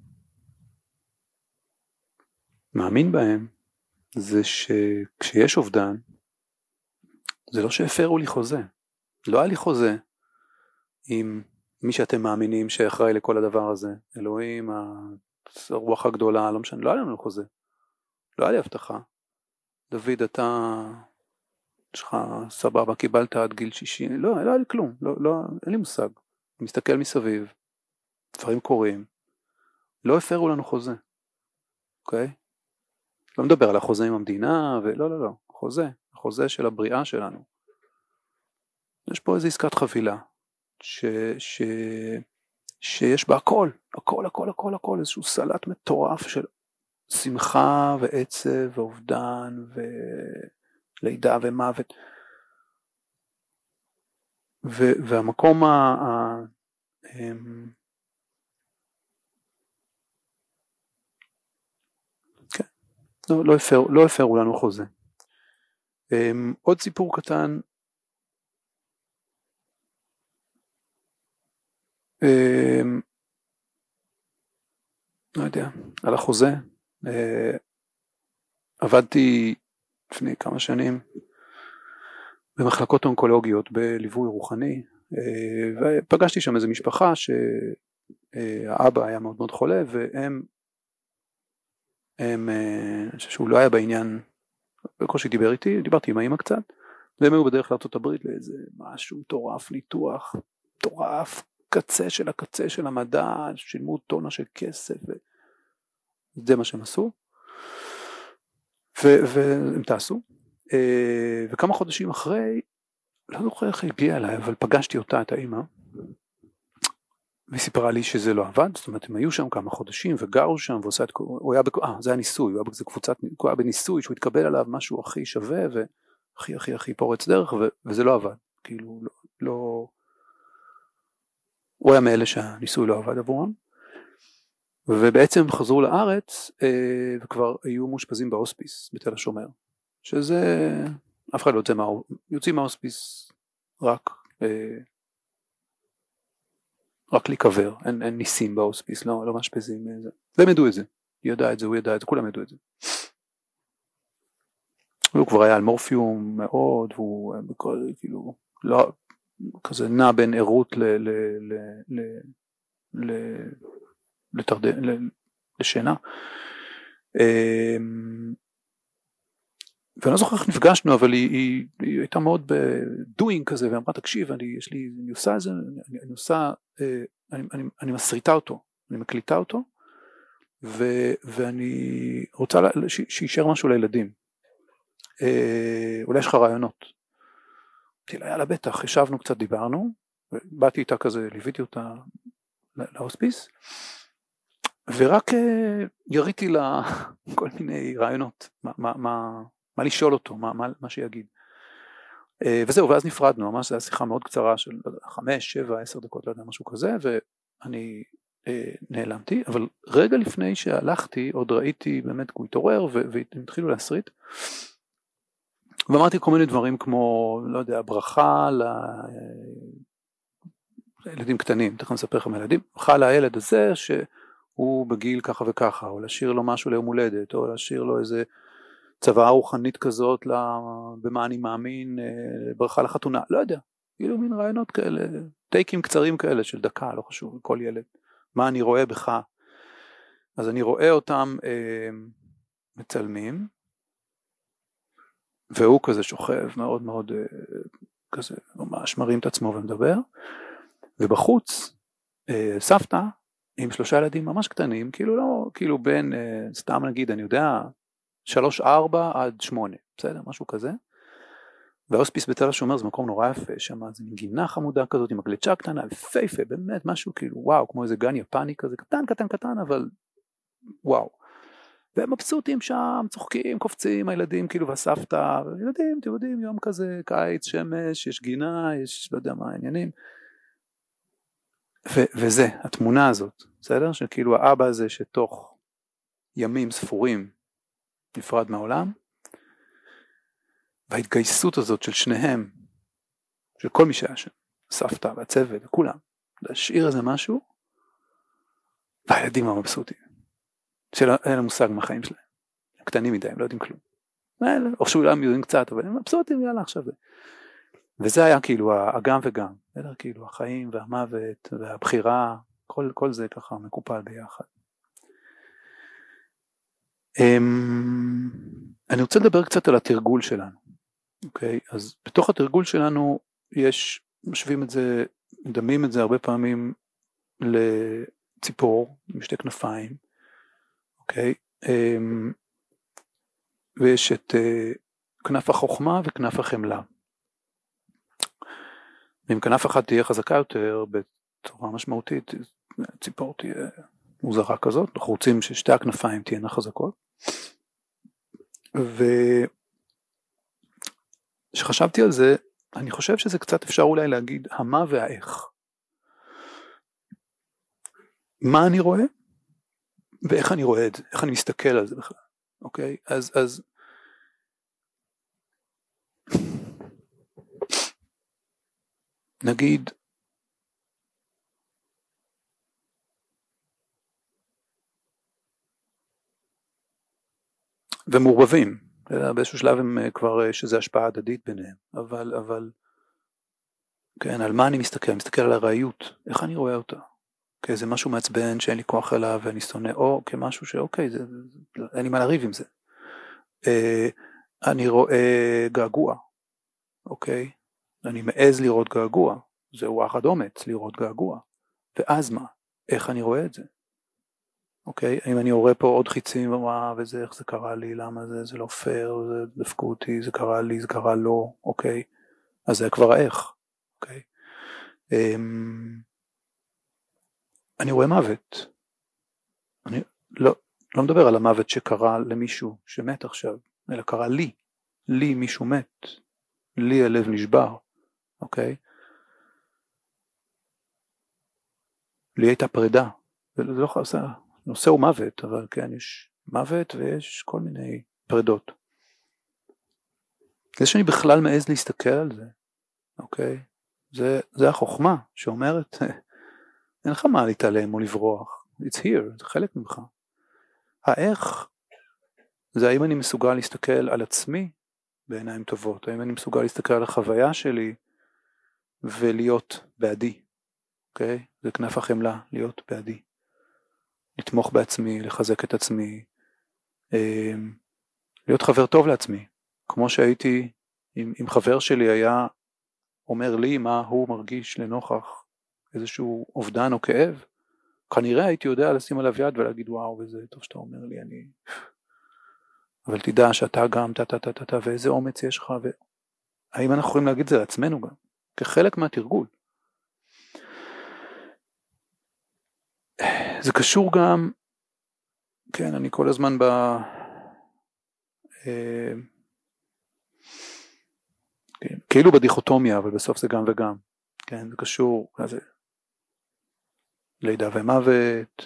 Speaker 1: מאמין בהם, זה שכשיש אובדן, זה לא שהפרו לי חוזה. לא היה לי חוזה עם מי שאתם מאמינים שאחראי לכל הדבר הזה. אלוהים, הרוח הגדולה, לא משנה, לא היה לנו חוזה. לא היה לי הבטחה. דוד, אתה, יש לך סבבה, קיבלת עד גיל שישים, לא, לא היה לי כלום, לא, לא, אין לי מושג. אני מסתכל מסביב, דברים קורים, לא הפרו לנו חוזה. אוקיי? לא מדבר על החוזה עם המדינה, ולא, לא, לא, חוזה, החוזה של הבריאה שלנו. יש פה איזו עסקת חבילה, ש, ש, שיש בה הכל, הכל, הכל, הכל, הכל, איזשהו סלט מטורף של שמחה ועצב ואובדן ולידה ומוות. ו, והמקום ה... ה כן, לא, לא הפר, לא הפרו לנו חוזה. עוד סיפור קטן, לא יודע, על החוזה, עבדתי לפני כמה שנים במחלקות אונקולוגיות בליווי רוחני, ופגשתי שם איזו משפחה שהאבא היה מאוד מאוד חולה, והם, הם, אני חושב שהוא לא היה בעניין, בקושי דיבר איתי, דיברתי עם האמא קצת, והם היו בדרך לארצות הברית לאיזה משהו מטורף, ניתוח מטורף, קצה של הקצה של המדע, שילמו טונה של כסף, וזה מה שהם עשו, ו- והם תעשו, וכמה חודשים אחרי, לא זוכר איך הגיע אליי, אבל פגשתי אותה, את האמא, וסיפרה לי שזה לא עבד, זאת אומרת, הם היו שם כמה חודשים, וגרו שם, ועושה את, הוא היה, אה, זה היה ניסוי, הוא היה בזה קבוצת, הוא היה בניסוי, שהוא התקבל עליו משהו הכי שווה, והכי הכי הכי פורץ דרך, ו- וזה לא עבד, כאילו, לא, לא, הוא היה מאלה שהניסוי לא עבד עבורם, ובעצם חזרו לארץ, וכבר היו מושפזים בהוספיס, בתל השומר, שזה, אף אחד לא יוצא מה, יוצאים מההוספיס רק, רק להיקבר, אין, אין ניסים בהוספיס, לא, לא משפזים, והם ידעו את זה, היא ידעה את זה, הוא ידע את זה, כולם ידעו את זה. הוא כבר היה על מורפיום מאוד, והוא בכל, כאילו, לא, כזה נע בין עירות ל, ל, ל, ל, ל, לתרד... לשינה. ואני לא זוכר איך נפגשנו, אבל היא, היא, היא הייתה מאוד בדוינג כזה, ואמרה, תקשיב, אני, יש לי, אני עושה את זה, אני, אני עושה, אני, אני, אני מסריטה אותו, אני מקליטה אותו, ו, ואני רוצה שישאר משהו לילדים. אולי יש לך רעיונות. תראה, יאללה, בטח, ישבנו קצת, דיברנו, באתי איתה כזה, ליוויתי אותה להוספיס, ורק יריתי לה כל מיני רעיונות, מה, מה, מה, מה לשאול אותו, מה, מה, מה שיגיד. וזהו, ואז נפרדנו, ממש זו הייתה שיחה מאוד קצרה של חמש, שבע, עשר דקות, לא יודע, משהו כזה, ואני אה, נעלמתי, אבל רגע לפני שהלכתי, עוד ראיתי באמת, הוא התעורר, והם התחילו להסריט, ואמרתי כל מיני דברים כמו, לא יודע, ברכה ל... ילדים קטנים, תכף נספר לכם ילדים, ברכה לילד הזה שהוא בגיל ככה וככה, או להשאיר לו משהו ליום הולדת, או להשאיר לו איזה צוואה רוחנית כזאת, במה אני מאמין, ברכה לחתונה, לא יודע, כאילו מין רעיונות כאלה, טייקים קצרים כאלה של דקה, לא חשוב, כל ילד, מה אני רואה בך, אז אני רואה אותם אה, מצלמים, והוא כזה שוכב מאוד מאוד, אה, כזה ממש מרים את עצמו ומדבר, ובחוץ, אה, סבתא, עם שלושה ילדים ממש קטנים, כאילו לא, כאילו בין, אה, סתם נגיד, אני יודע, שלוש ארבע עד שמונה, בסדר, משהו כזה, וההוספיס בתל השומר זה מקום נורא יפה, שם זה גינה חמודה כזאת, עם הגלצ'ה קטנה, יפהפה, באמת משהו כאילו, וואו, כמו איזה גן יפני כזה, קטן, קטן, קטן, אבל וואו, והם מבסוטים שם, צוחקים, קופצים, הילדים כאילו, והסבתא, ילדים, אתם יודעים, יום כזה, קיץ, שמש, יש גינה, יש, לא יודע מה העניינים, ו- וזה, התמונה הזאת, בסדר? שכאילו האבא הזה שתוך ימים ספורים נפרד מהעולם, וההתגייסות הזאת של שניהם, של כל מי שהיה שם, סבתא והצוות וכולם, להשאיר איזה משהו, והילדים המבסוטים, שאין להם מושג מהחיים שלהם, הם קטנים מדי, הם לא יודעים כלום, או שאולי יודעים קצת, אבל הם מבסוטים, יאללה עכשיו זה. וזה היה כאילו הגם וגם, בסדר? כאילו החיים והמוות והבחירה, כל, כל זה ככה מקופל ביחד. אני רוצה לדבר קצת על התרגול שלנו, אוקיי? אז בתוך התרגול שלנו יש, משווים את זה, מדמים את זה הרבה פעמים לציפור עם שתי כנפיים, אוקיי? ויש את כנף החוכמה וכנף החמלה. ואם כנף אחת תהיה חזקה יותר בצורה משמעותית, ציפור תהיה מוזרה כזאת, אנחנו רוצים ששתי הכנפיים תהיינה חזקות. ושחשבתי על זה, אני חושב שזה קצת אפשר אולי להגיד המה והאיך. מה אני רואה? ואיך אני רואה את זה? איך אני מסתכל על זה בכלל? אוקיי? אז, אז... נגיד, ומעורבבים, באיזשהו שלב הם כבר, שזה השפעה הדדית ביניהם, אבל, אבל, כן, על מה אני מסתכל? אני מסתכל על הראיות, איך אני רואה אותה? אוקיי, זה משהו מעצבן שאין לי כוח אליו ואני שונא, או כמשהו שאוקיי, זה, זה, אין לי מה לריב עם זה. אה, אני רואה געגוע, אוקיי? אני מעז לראות געגוע, זה וואחד אומץ לראות געגוע, ואז מה? איך אני רואה את זה? אוקיי? אם אני רואה פה עוד חיצים, ומה, וזה, איך זה קרה לי, למה זה, זה לא פייר, זה דפקו אותי, זה קרה לי, זה קרה לא, אוקיי? אז זה כבר איך, אוקיי? אני רואה מוות. אני לא, לא מדבר על המוות שקרה למישהו שמת עכשיו, אלא קרה לי. לי מישהו מת. לי הלב נשבר, אוקיי? לי הייתה פרידה. זה לא חסר, נושא הוא מוות, אבל כן, יש מוות ויש כל מיני פרידות. זה שאני בכלל מעז להסתכל על זה, אוקיי? זה, זה החוכמה שאומרת, אין לך מה להתעלם או לברוח. It's here, זה חלק ממך. האיך, זה האם אני מסוגל להסתכל על עצמי בעיניים טובות, האם אני מסוגל להסתכל על החוויה שלי ולהיות בעדי, אוקיי? זה כנף החמלה, להיות בעדי. לתמוך בעצמי, לחזק את עצמי, להיות חבר טוב לעצמי. כמו שהייתי, אם, אם חבר שלי היה אומר לי מה הוא מרגיש לנוכח איזשהו אובדן או כאב, כנראה הייתי יודע לשים עליו יד ולהגיד וואו, וזה טוב שאתה אומר לי, אני... אבל תדע שאתה גם, תה, תה, תה, תה, תה, ואיזה אומץ יש לך, והאם אנחנו יכולים להגיד זה לעצמנו גם, כחלק מהתרגול. זה קשור גם, כן, אני כל הזמן ב... כן, כאילו בדיכוטומיה, אבל בסוף זה גם וגם. כן, זה קשור, זה לידה ומוות,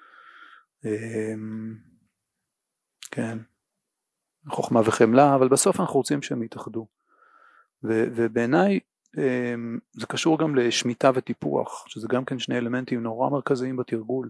Speaker 1: כן, חוכמה וחמלה, אבל בסוף אנחנו רוצים שהם יתאחדו. ו- ובעיניי זה קשור גם לשמיטה וטיפוח, שזה גם כן שני אלמנטים נורא מרכזיים בתרגול.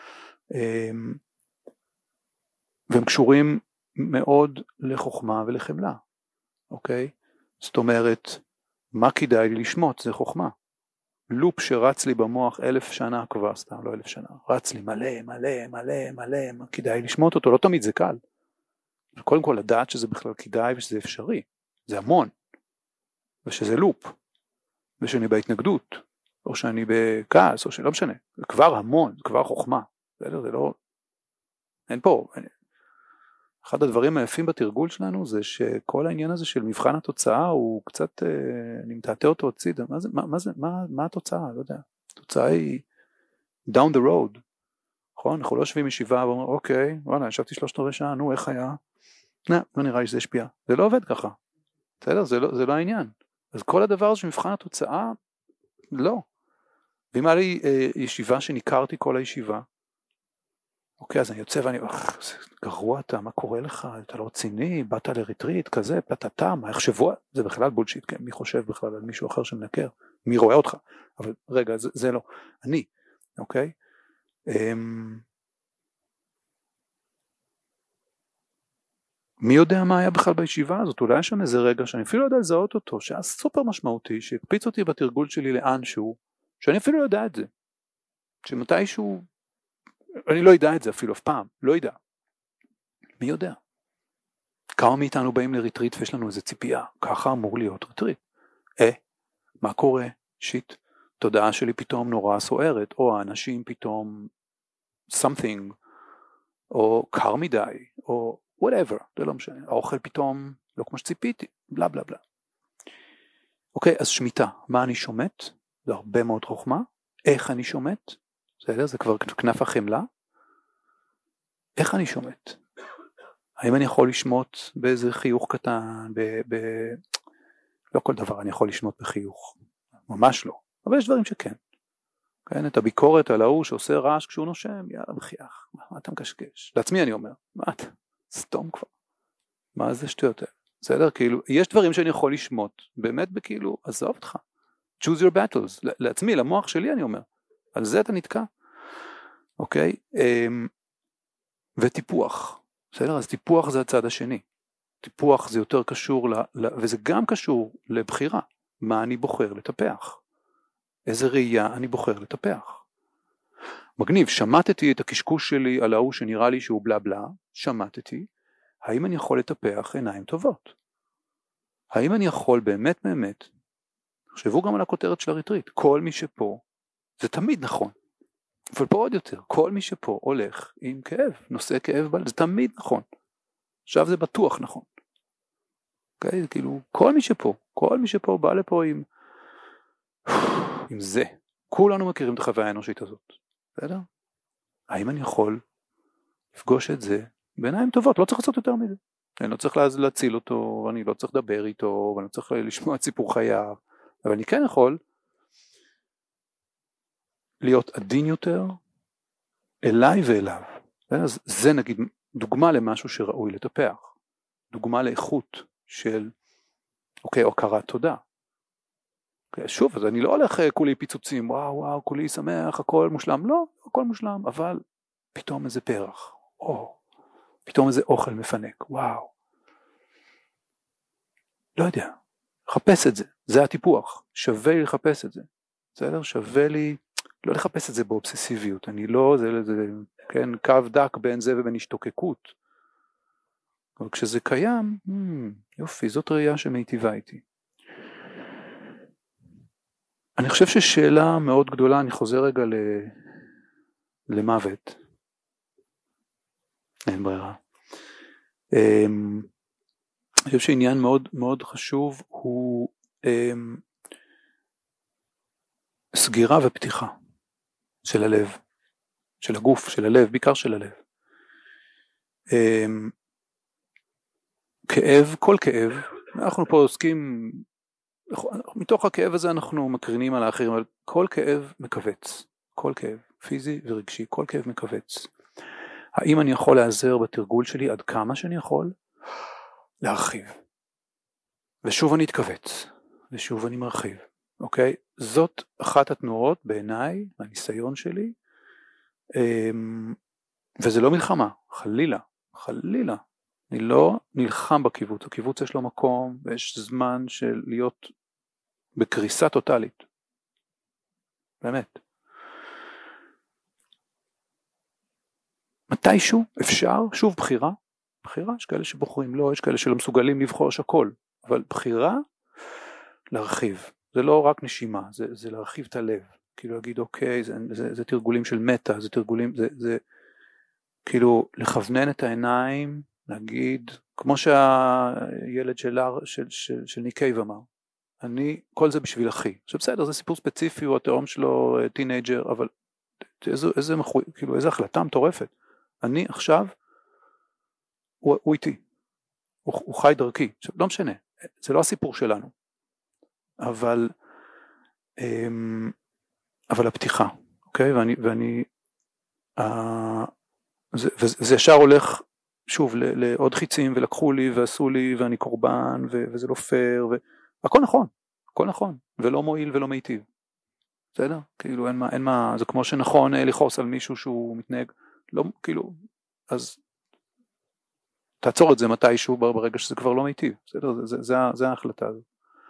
Speaker 1: והם קשורים מאוד לחוכמה ולחמלה, אוקיי? זאת אומרת, מה כדאי לי לשמוט? זה חוכמה. לופ שרץ לי במוח אלף שנה כבר, סתם לא אלף שנה, רץ לי מלא, מלא, מלא, מלא, מה כדאי לשמוט אותו? לא תמיד זה קל. קודם כל לדעת שזה בכלל כדאי ושזה אפשרי, זה המון, ושזה לופ, ושאני בהתנגדות, או שאני בכעס, או שלא משנה, זה כבר המון, זה כבר חוכמה, זה לא, זה לא, אין פה, אין, אחד הדברים היפים בתרגול שלנו זה שכל העניין הזה של מבחן התוצאה הוא קצת, אני מתעתע אותו הצידה, מה זה, מה, מה זה, מה, מה התוצאה? לא יודע, התוצאה היא down the road, נכון? אנחנו לא יושבים ישיבה ואומרים, אוקיי, וואלה, ישבתי שלושת רבעי שעה, נו, איך היה? לא, לא נראה לי שזה השפיע. זה לא עובד ככה. בסדר? זה לא, זה לא העניין. אז כל הדבר הזה שמבחן התוצאה, לא. ואם היה לי אה, ישיבה שניכרתי כל הישיבה, אוקיי, אז אני יוצא ואני, אך, זה גרוע אתה, מה קורה לך? אתה לא רציני, באת לריטריט, כזה, פתתה, מה יחשבו? זה בכלל בולשיט, כן? מי חושב בכלל על מישהו אחר שמנקר? מי רואה אותך? אבל רגע, זה, זה לא. אני, אוקיי? אמ... מי יודע מה היה בכלל בישיבה הזאת? אולי יש שם איזה רגע שאני אפילו לא יודע לזהות אותו, שהיה סופר משמעותי, שהקפיץ אותי בתרגול שלי לאנשהו, שאני אפילו לא יודע את זה. שמתישהו, אני לא יודע את זה אפילו אף פעם, לא יודע. מי יודע? כמה מאיתנו באים לריטריט ויש לנו איזה ציפייה, ככה אמור להיות ריטריט. אה, מה קורה? שיט, תודעה שלי פתאום נורא סוערת, או האנשים פתאום something, או קר מדי, או whatever, זה לא משנה, האוכל פתאום לא כמו שציפיתי, בלה בלה בלה. אוקיי, אז שמיטה, מה אני שומט? זה הרבה מאוד חוכמה. איך אני שומט? בסדר, זה כבר כנף החמלה. איך אני שומט? האם אני יכול לשמוט באיזה חיוך קטן, ב... ב... לא כל דבר אני יכול לשמוט בחיוך, ממש לא, אבל יש דברים שכן. כן, את הביקורת על ההוא שעושה רעש כשהוא נושם, יאללה בחייך, מה, מה אתה מקשקש? לעצמי אני אומר, מה אתה? סתום כבר. מה זה שטויות? בסדר? כאילו, יש דברים שאני יכול לשמוט, באמת בכאילו, עזוב אותך. choose your battles. לעצמי, למוח שלי אני אומר. על זה אתה נתקע. אוקיי? וטיפוח. בסדר? אז טיפוח זה הצד השני. טיפוח זה יותר קשור, ל, ל, וזה גם קשור לבחירה. מה אני בוחר לטפח? איזה ראייה אני בוחר לטפח? מגניב, שמטתי את הקשקוש שלי על ההוא שנראה לי שהוא בלה בלה, שמטתי, האם אני יכול לטפח עיניים טובות? האם אני יכול באמת באמת, תחשבו גם על הכותרת של הריטריט, כל מי שפה, זה תמיד נכון, אבל פה עוד יותר, כל מי שפה הולך עם כאב, נושא כאב בל, זה תמיד נכון, עכשיו זה בטוח נכון, אוקיי? כאילו, כל מי שפה, כל מי שפה בא לפה עם, עם זה, כולנו מכירים את החוויה האנושית הזאת, בסדר? האם אני יכול לפגוש את זה בעיניים טובות? לא צריך לעשות יותר מזה. אני לא צריך להציל אותו, אני לא צריך לדבר איתו, ואני לא צריך לשמוע את סיפור חייו, אבל אני כן יכול להיות עדין יותר אליי ואליו. אז זה נגיד דוגמה למשהו שראוי לטפח. דוגמה לאיכות של, אוקיי, הוקרת תודה. אוקיי, שוב, אז אני לא הולך כולי פיצוצים, וואו וואו, כולי שמח, הכל מושלם. לא, הכל מושלם, אבל פתאום איזה פרח, או, פתאום איזה אוכל מפנק, וואו. לא יודע, חפש את זה, זה הטיפוח, שווה לי לחפש את זה, בסדר? שווה לי, לא לחפש את זה באובססיביות, אני לא, זה, זה, כן, קו דק בין זה ובין השתוקקות, אבל כשזה קיים, יופי, זאת ראייה שמיטיבה איתי. אני חושב ששאלה מאוד גדולה, אני חוזר רגע ל... למוות, אין ברירה. אני חושב שעניין מאוד מאוד חשוב הוא סגירה ופתיחה של הלב, של הגוף, של הלב, בעיקר של הלב. כאב, כל כאב, אנחנו פה עוסקים, מתוך הכאב הזה אנחנו מקרינים על האחרים, אבל כל כאב מקווץ, כל כאב, פיזי ורגשי, כל כאב מקווץ. האם אני יכול לעזר בתרגול שלי עד כמה שאני יכול? להרחיב. ושוב אני אתכווץ, ושוב אני מרחיב, אוקיי? זאת אחת התנועות בעיניי, הניסיון שלי, וזה לא מלחמה, חלילה, חלילה. אני לא נלחם בקיבוץ, הקיבוץ יש לו מקום, ויש זמן של להיות בקריסה טוטלית. באמת. מתישהו אפשר, שוב בחירה, בחירה, יש כאלה שבוחרים לא, יש כאלה שלא מסוגלים לבחור שכל, אבל בחירה להרחיב, זה לא רק נשימה, זה, זה להרחיב את הלב, כאילו להגיד אוקיי, זה, זה, זה תרגולים של מטה, זה תרגולים, זה, זה כאילו לכוונן את העיניים, להגיד, כמו שהילד של, של, של, של ניקייב אמר, אני, כל זה בשביל אחי, עכשיו בסדר, זה סיפור ספציפי, הוא התאום שלו טינג'ר, אבל איזו, איזה, כאילו, איזו החלטה מטורפת, אני עכשיו, הוא, הוא איתי, הוא, הוא חי דרכי, עכשיו לא משנה, זה לא הסיפור שלנו, אבל, אבל הפתיחה, אוקיי, ואני, ואני, אה, זה, וזה ישר הולך, שוב, לעוד חיצים, ולקחו לי, ועשו לי, ואני קורבן, וזה לא פייר, והכל נכון, הכל נכון, ולא מועיל ולא מיטיב, בסדר? כאילו אין מה, אין מה, זה כמו שנכון לכעוס על מישהו שהוא מתנהג, לא, כאילו, אז תעצור את זה מתישהו ברגע שזה כבר לא מיטיב, בסדר? זה, זה, זה, זה ההחלטה הזאת.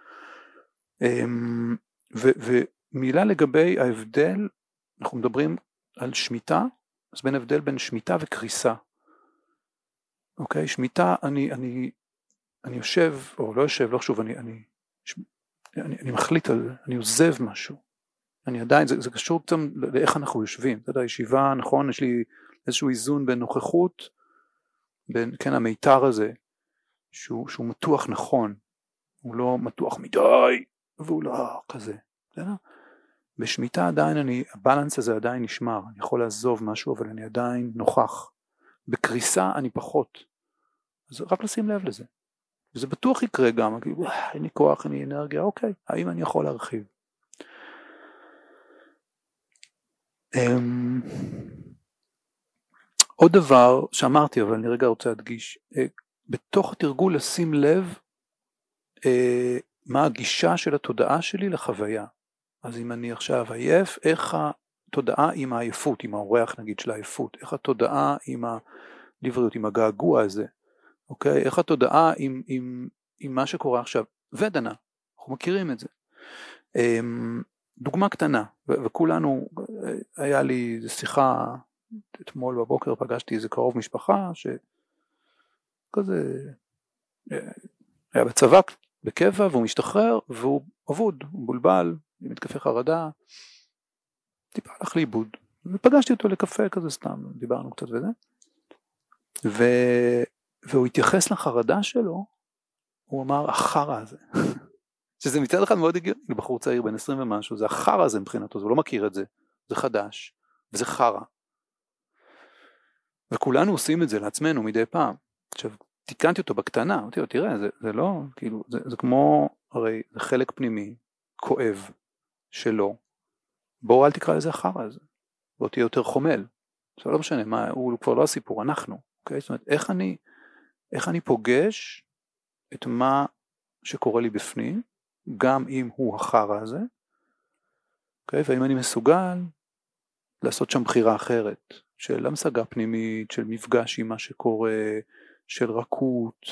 Speaker 1: ו, ומילה לגבי ההבדל, אנחנו מדברים על שמיטה, אז בין הבדל בין שמיטה וקריסה. אוקיי, שמיטה, אני, אני, אני יושב, או לא יושב, לא חשוב, אני, אני, אני, אני מחליט על זה, אני עוזב משהו. אני עדיין, זה, זה קשור קצת לאיך אנחנו יושבים, זה הישיבה, נכון, יש לי איזשהו איזון בין נוכחות, בין, כן, המיתר הזה, שהוא, שהוא מתוח נכון, הוא לא מתוח מדי, והוא לא כזה, בסדר? בשמיטה עדיין אני, הבלנס הזה עדיין נשמר, אני יכול לעזוב משהו, אבל אני עדיין נוכח. בקריסה אני פחות, אז רק לשים לב לזה. וזה בטוח יקרה גם, כאילו, אין לי כוח, אין לי אנרגיה, אוקיי, האם אני יכול להרחיב? Um, עוד דבר שאמרתי, אבל אני רגע רוצה להדגיש, uh, בתוך התרגול לשים לב uh, מה הגישה של התודעה שלי לחוויה. אז אם אני עכשיו עייף, איך התודעה עם העייפות, עם האורח נגיד של העייפות, איך התודעה עם לבריאות, עם הגעגוע הזה, אוקיי? איך התודעה עם, עם, עם מה שקורה עכשיו, ודנה, אנחנו מכירים את זה. דוגמה קטנה, ו- וכולנו, היה לי שיחה, אתמול בבוקר פגשתי איזה קרוב משפחה, שכזה, היה בצבא בקבע, והוא משתחרר, והוא אבוד, הוא בולבל, עם מתקפי חרדה, טיפה הלך לאיבוד, ופגשתי אותו לקפה כזה סתם, דיברנו קצת וזה, ו... והוא התייחס לחרדה שלו, הוא אמר, החרא הזה, שזה מצד אחד מאוד הגיוני, לבחור צעיר בן עשרים ומשהו, זה החרא הזה מבחינתו, הוא לא מכיר את זה, זה חדש, וזה חרא, וכולנו עושים את זה לעצמנו מדי פעם. עכשיו, תיקנתי אותו בקטנה, אמרתי לו, תראה, זה, זה לא, כאילו, זה, זה כמו, הרי זה חלק פנימי, כואב, שלו, בואו אל תקרא לזה החרא הזה, בואו תהיה יותר חומל, זה לא משנה, מה, הוא כבר לא הסיפור, אנחנו, אוקיי? זאת אומרת, איך אני, איך אני פוגש את מה שקורה לי בפנים, גם אם הוא החרא הזה, אוקיי? והאם אני מסוגל לעשות שם בחירה אחרת, של המשגה פנימית, של מפגש עם מה שקורה, של רכות,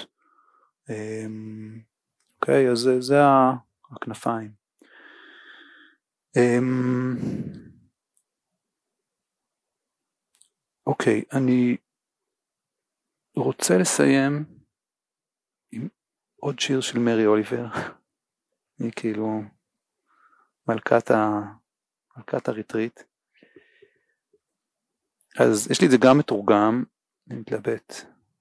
Speaker 1: אוקיי? אז זה, זה הכנפיים. אוקיי, אני רוצה לסיים עם עוד שיר של מרי אוליבר. היא כאילו מלכת, ה... מלכת הריטריט. אז יש לי את זה גם מתורגם, אני מתלבט.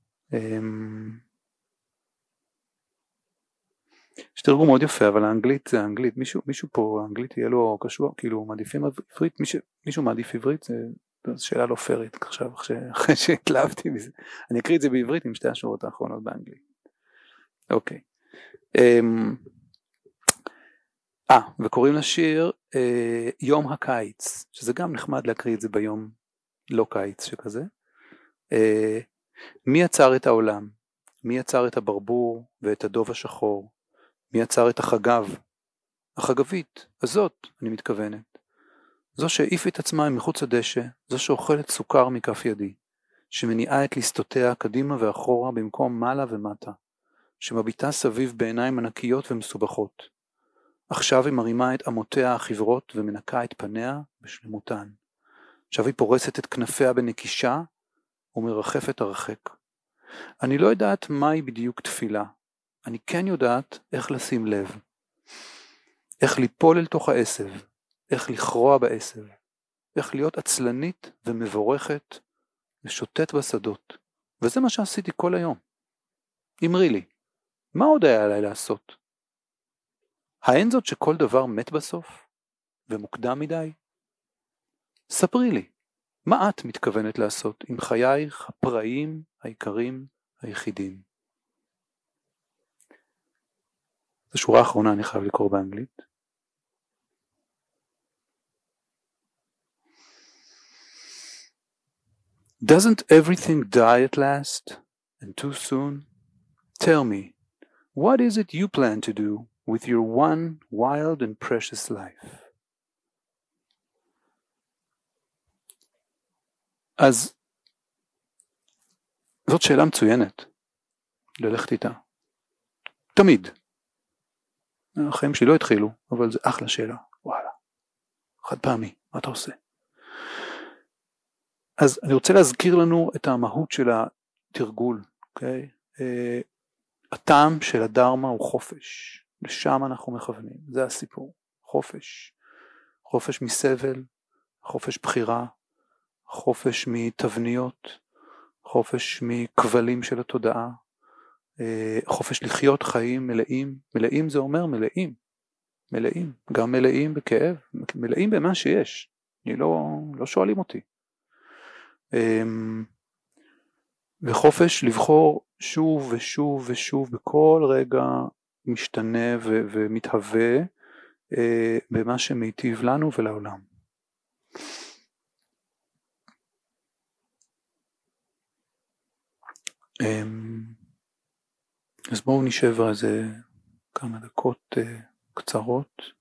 Speaker 1: יש תרגום מאוד יפה, אבל האנגלית זה האנגלית. מישהו, מישהו פה, האנגלית יהיה לו קשור, כאילו מעדיפים עברית, מישהו, מישהו מעדיף עברית, זה, זו שאלה לא פרית עכשיו, אחרי שהתלהבתי מזה. אני אקריא את זה בעברית עם שתי השורות האחרונות באנגלית. אוקיי. אה, וקוראים לשיר אה, יום הקיץ, שזה גם נחמד להקריא את זה ביום לא קיץ שכזה. אה, מי יצר את העולם? מי יצר את הברבור ואת הדוב השחור? מי יצר את החגב? החגבית, הזאת אני מתכוונת. זו שהעיף את עצמה מחוץ לדשא, זו שאוכלת סוכר מכף ידי, שמניעה את ליסטותיה קדימה ואחורה במקום מעלה ומטה, שמביטה סביב בעיניים ענקיות ומסובכות. עכשיו היא מרימה את אמותיה החברות ומנקה את פניה בשלמותן. עכשיו היא פורסת את כנפיה בנקישה ומרחפת הרחק. אני לא יודעת מהי בדיוק תפילה, אני כן יודעת איך לשים לב, איך ליפול אל תוך העשב, איך לכרוע בעשב, איך להיות עצלנית ומבורכת, ושוטט בשדות, וזה מה שעשיתי כל היום. אמרי לי, מה עוד היה עליי לעשות? האין זאת שכל דבר מת בסוף, ומוקדם מדי? ספרי לי, מה את מתכוונת לעשות עם חייך הפראיים, העיקרים, היחידים? זו שורה האחרונה, אני חייב לקרוא באנגלית. Doesn't everything die at last, and too soon? Tell me, what is it you plan to do with your one wild and precious life? אז זאת שאלה מצוינת, ללכת איתה. תמיד. החיים שלי לא התחילו, אבל זה אחלה שאלה. וואלה. חד פעמי, מה אתה עושה? אז אני רוצה להזכיר לנו את המהות של התרגול, אוקיי? Uh, הטעם של הדרמה הוא חופש. לשם אנחנו מכוונים. זה הסיפור. חופש. חופש מסבל, חופש בחירה, חופש מתבניות, חופש מכבלים של התודעה, חופש לחיות חיים מלאים. מלאים זה אומר מלאים. מלאים. גם מלאים בכאב. מלאים במה שיש. אני לא, לא שואלים אותי. וחופש לבחור שוב ושוב ושוב בכל רגע משתנה ו- ומתהווה במה שמיטיב לנו ולעולם. אז בואו נשב על זה כמה דקות קצרות.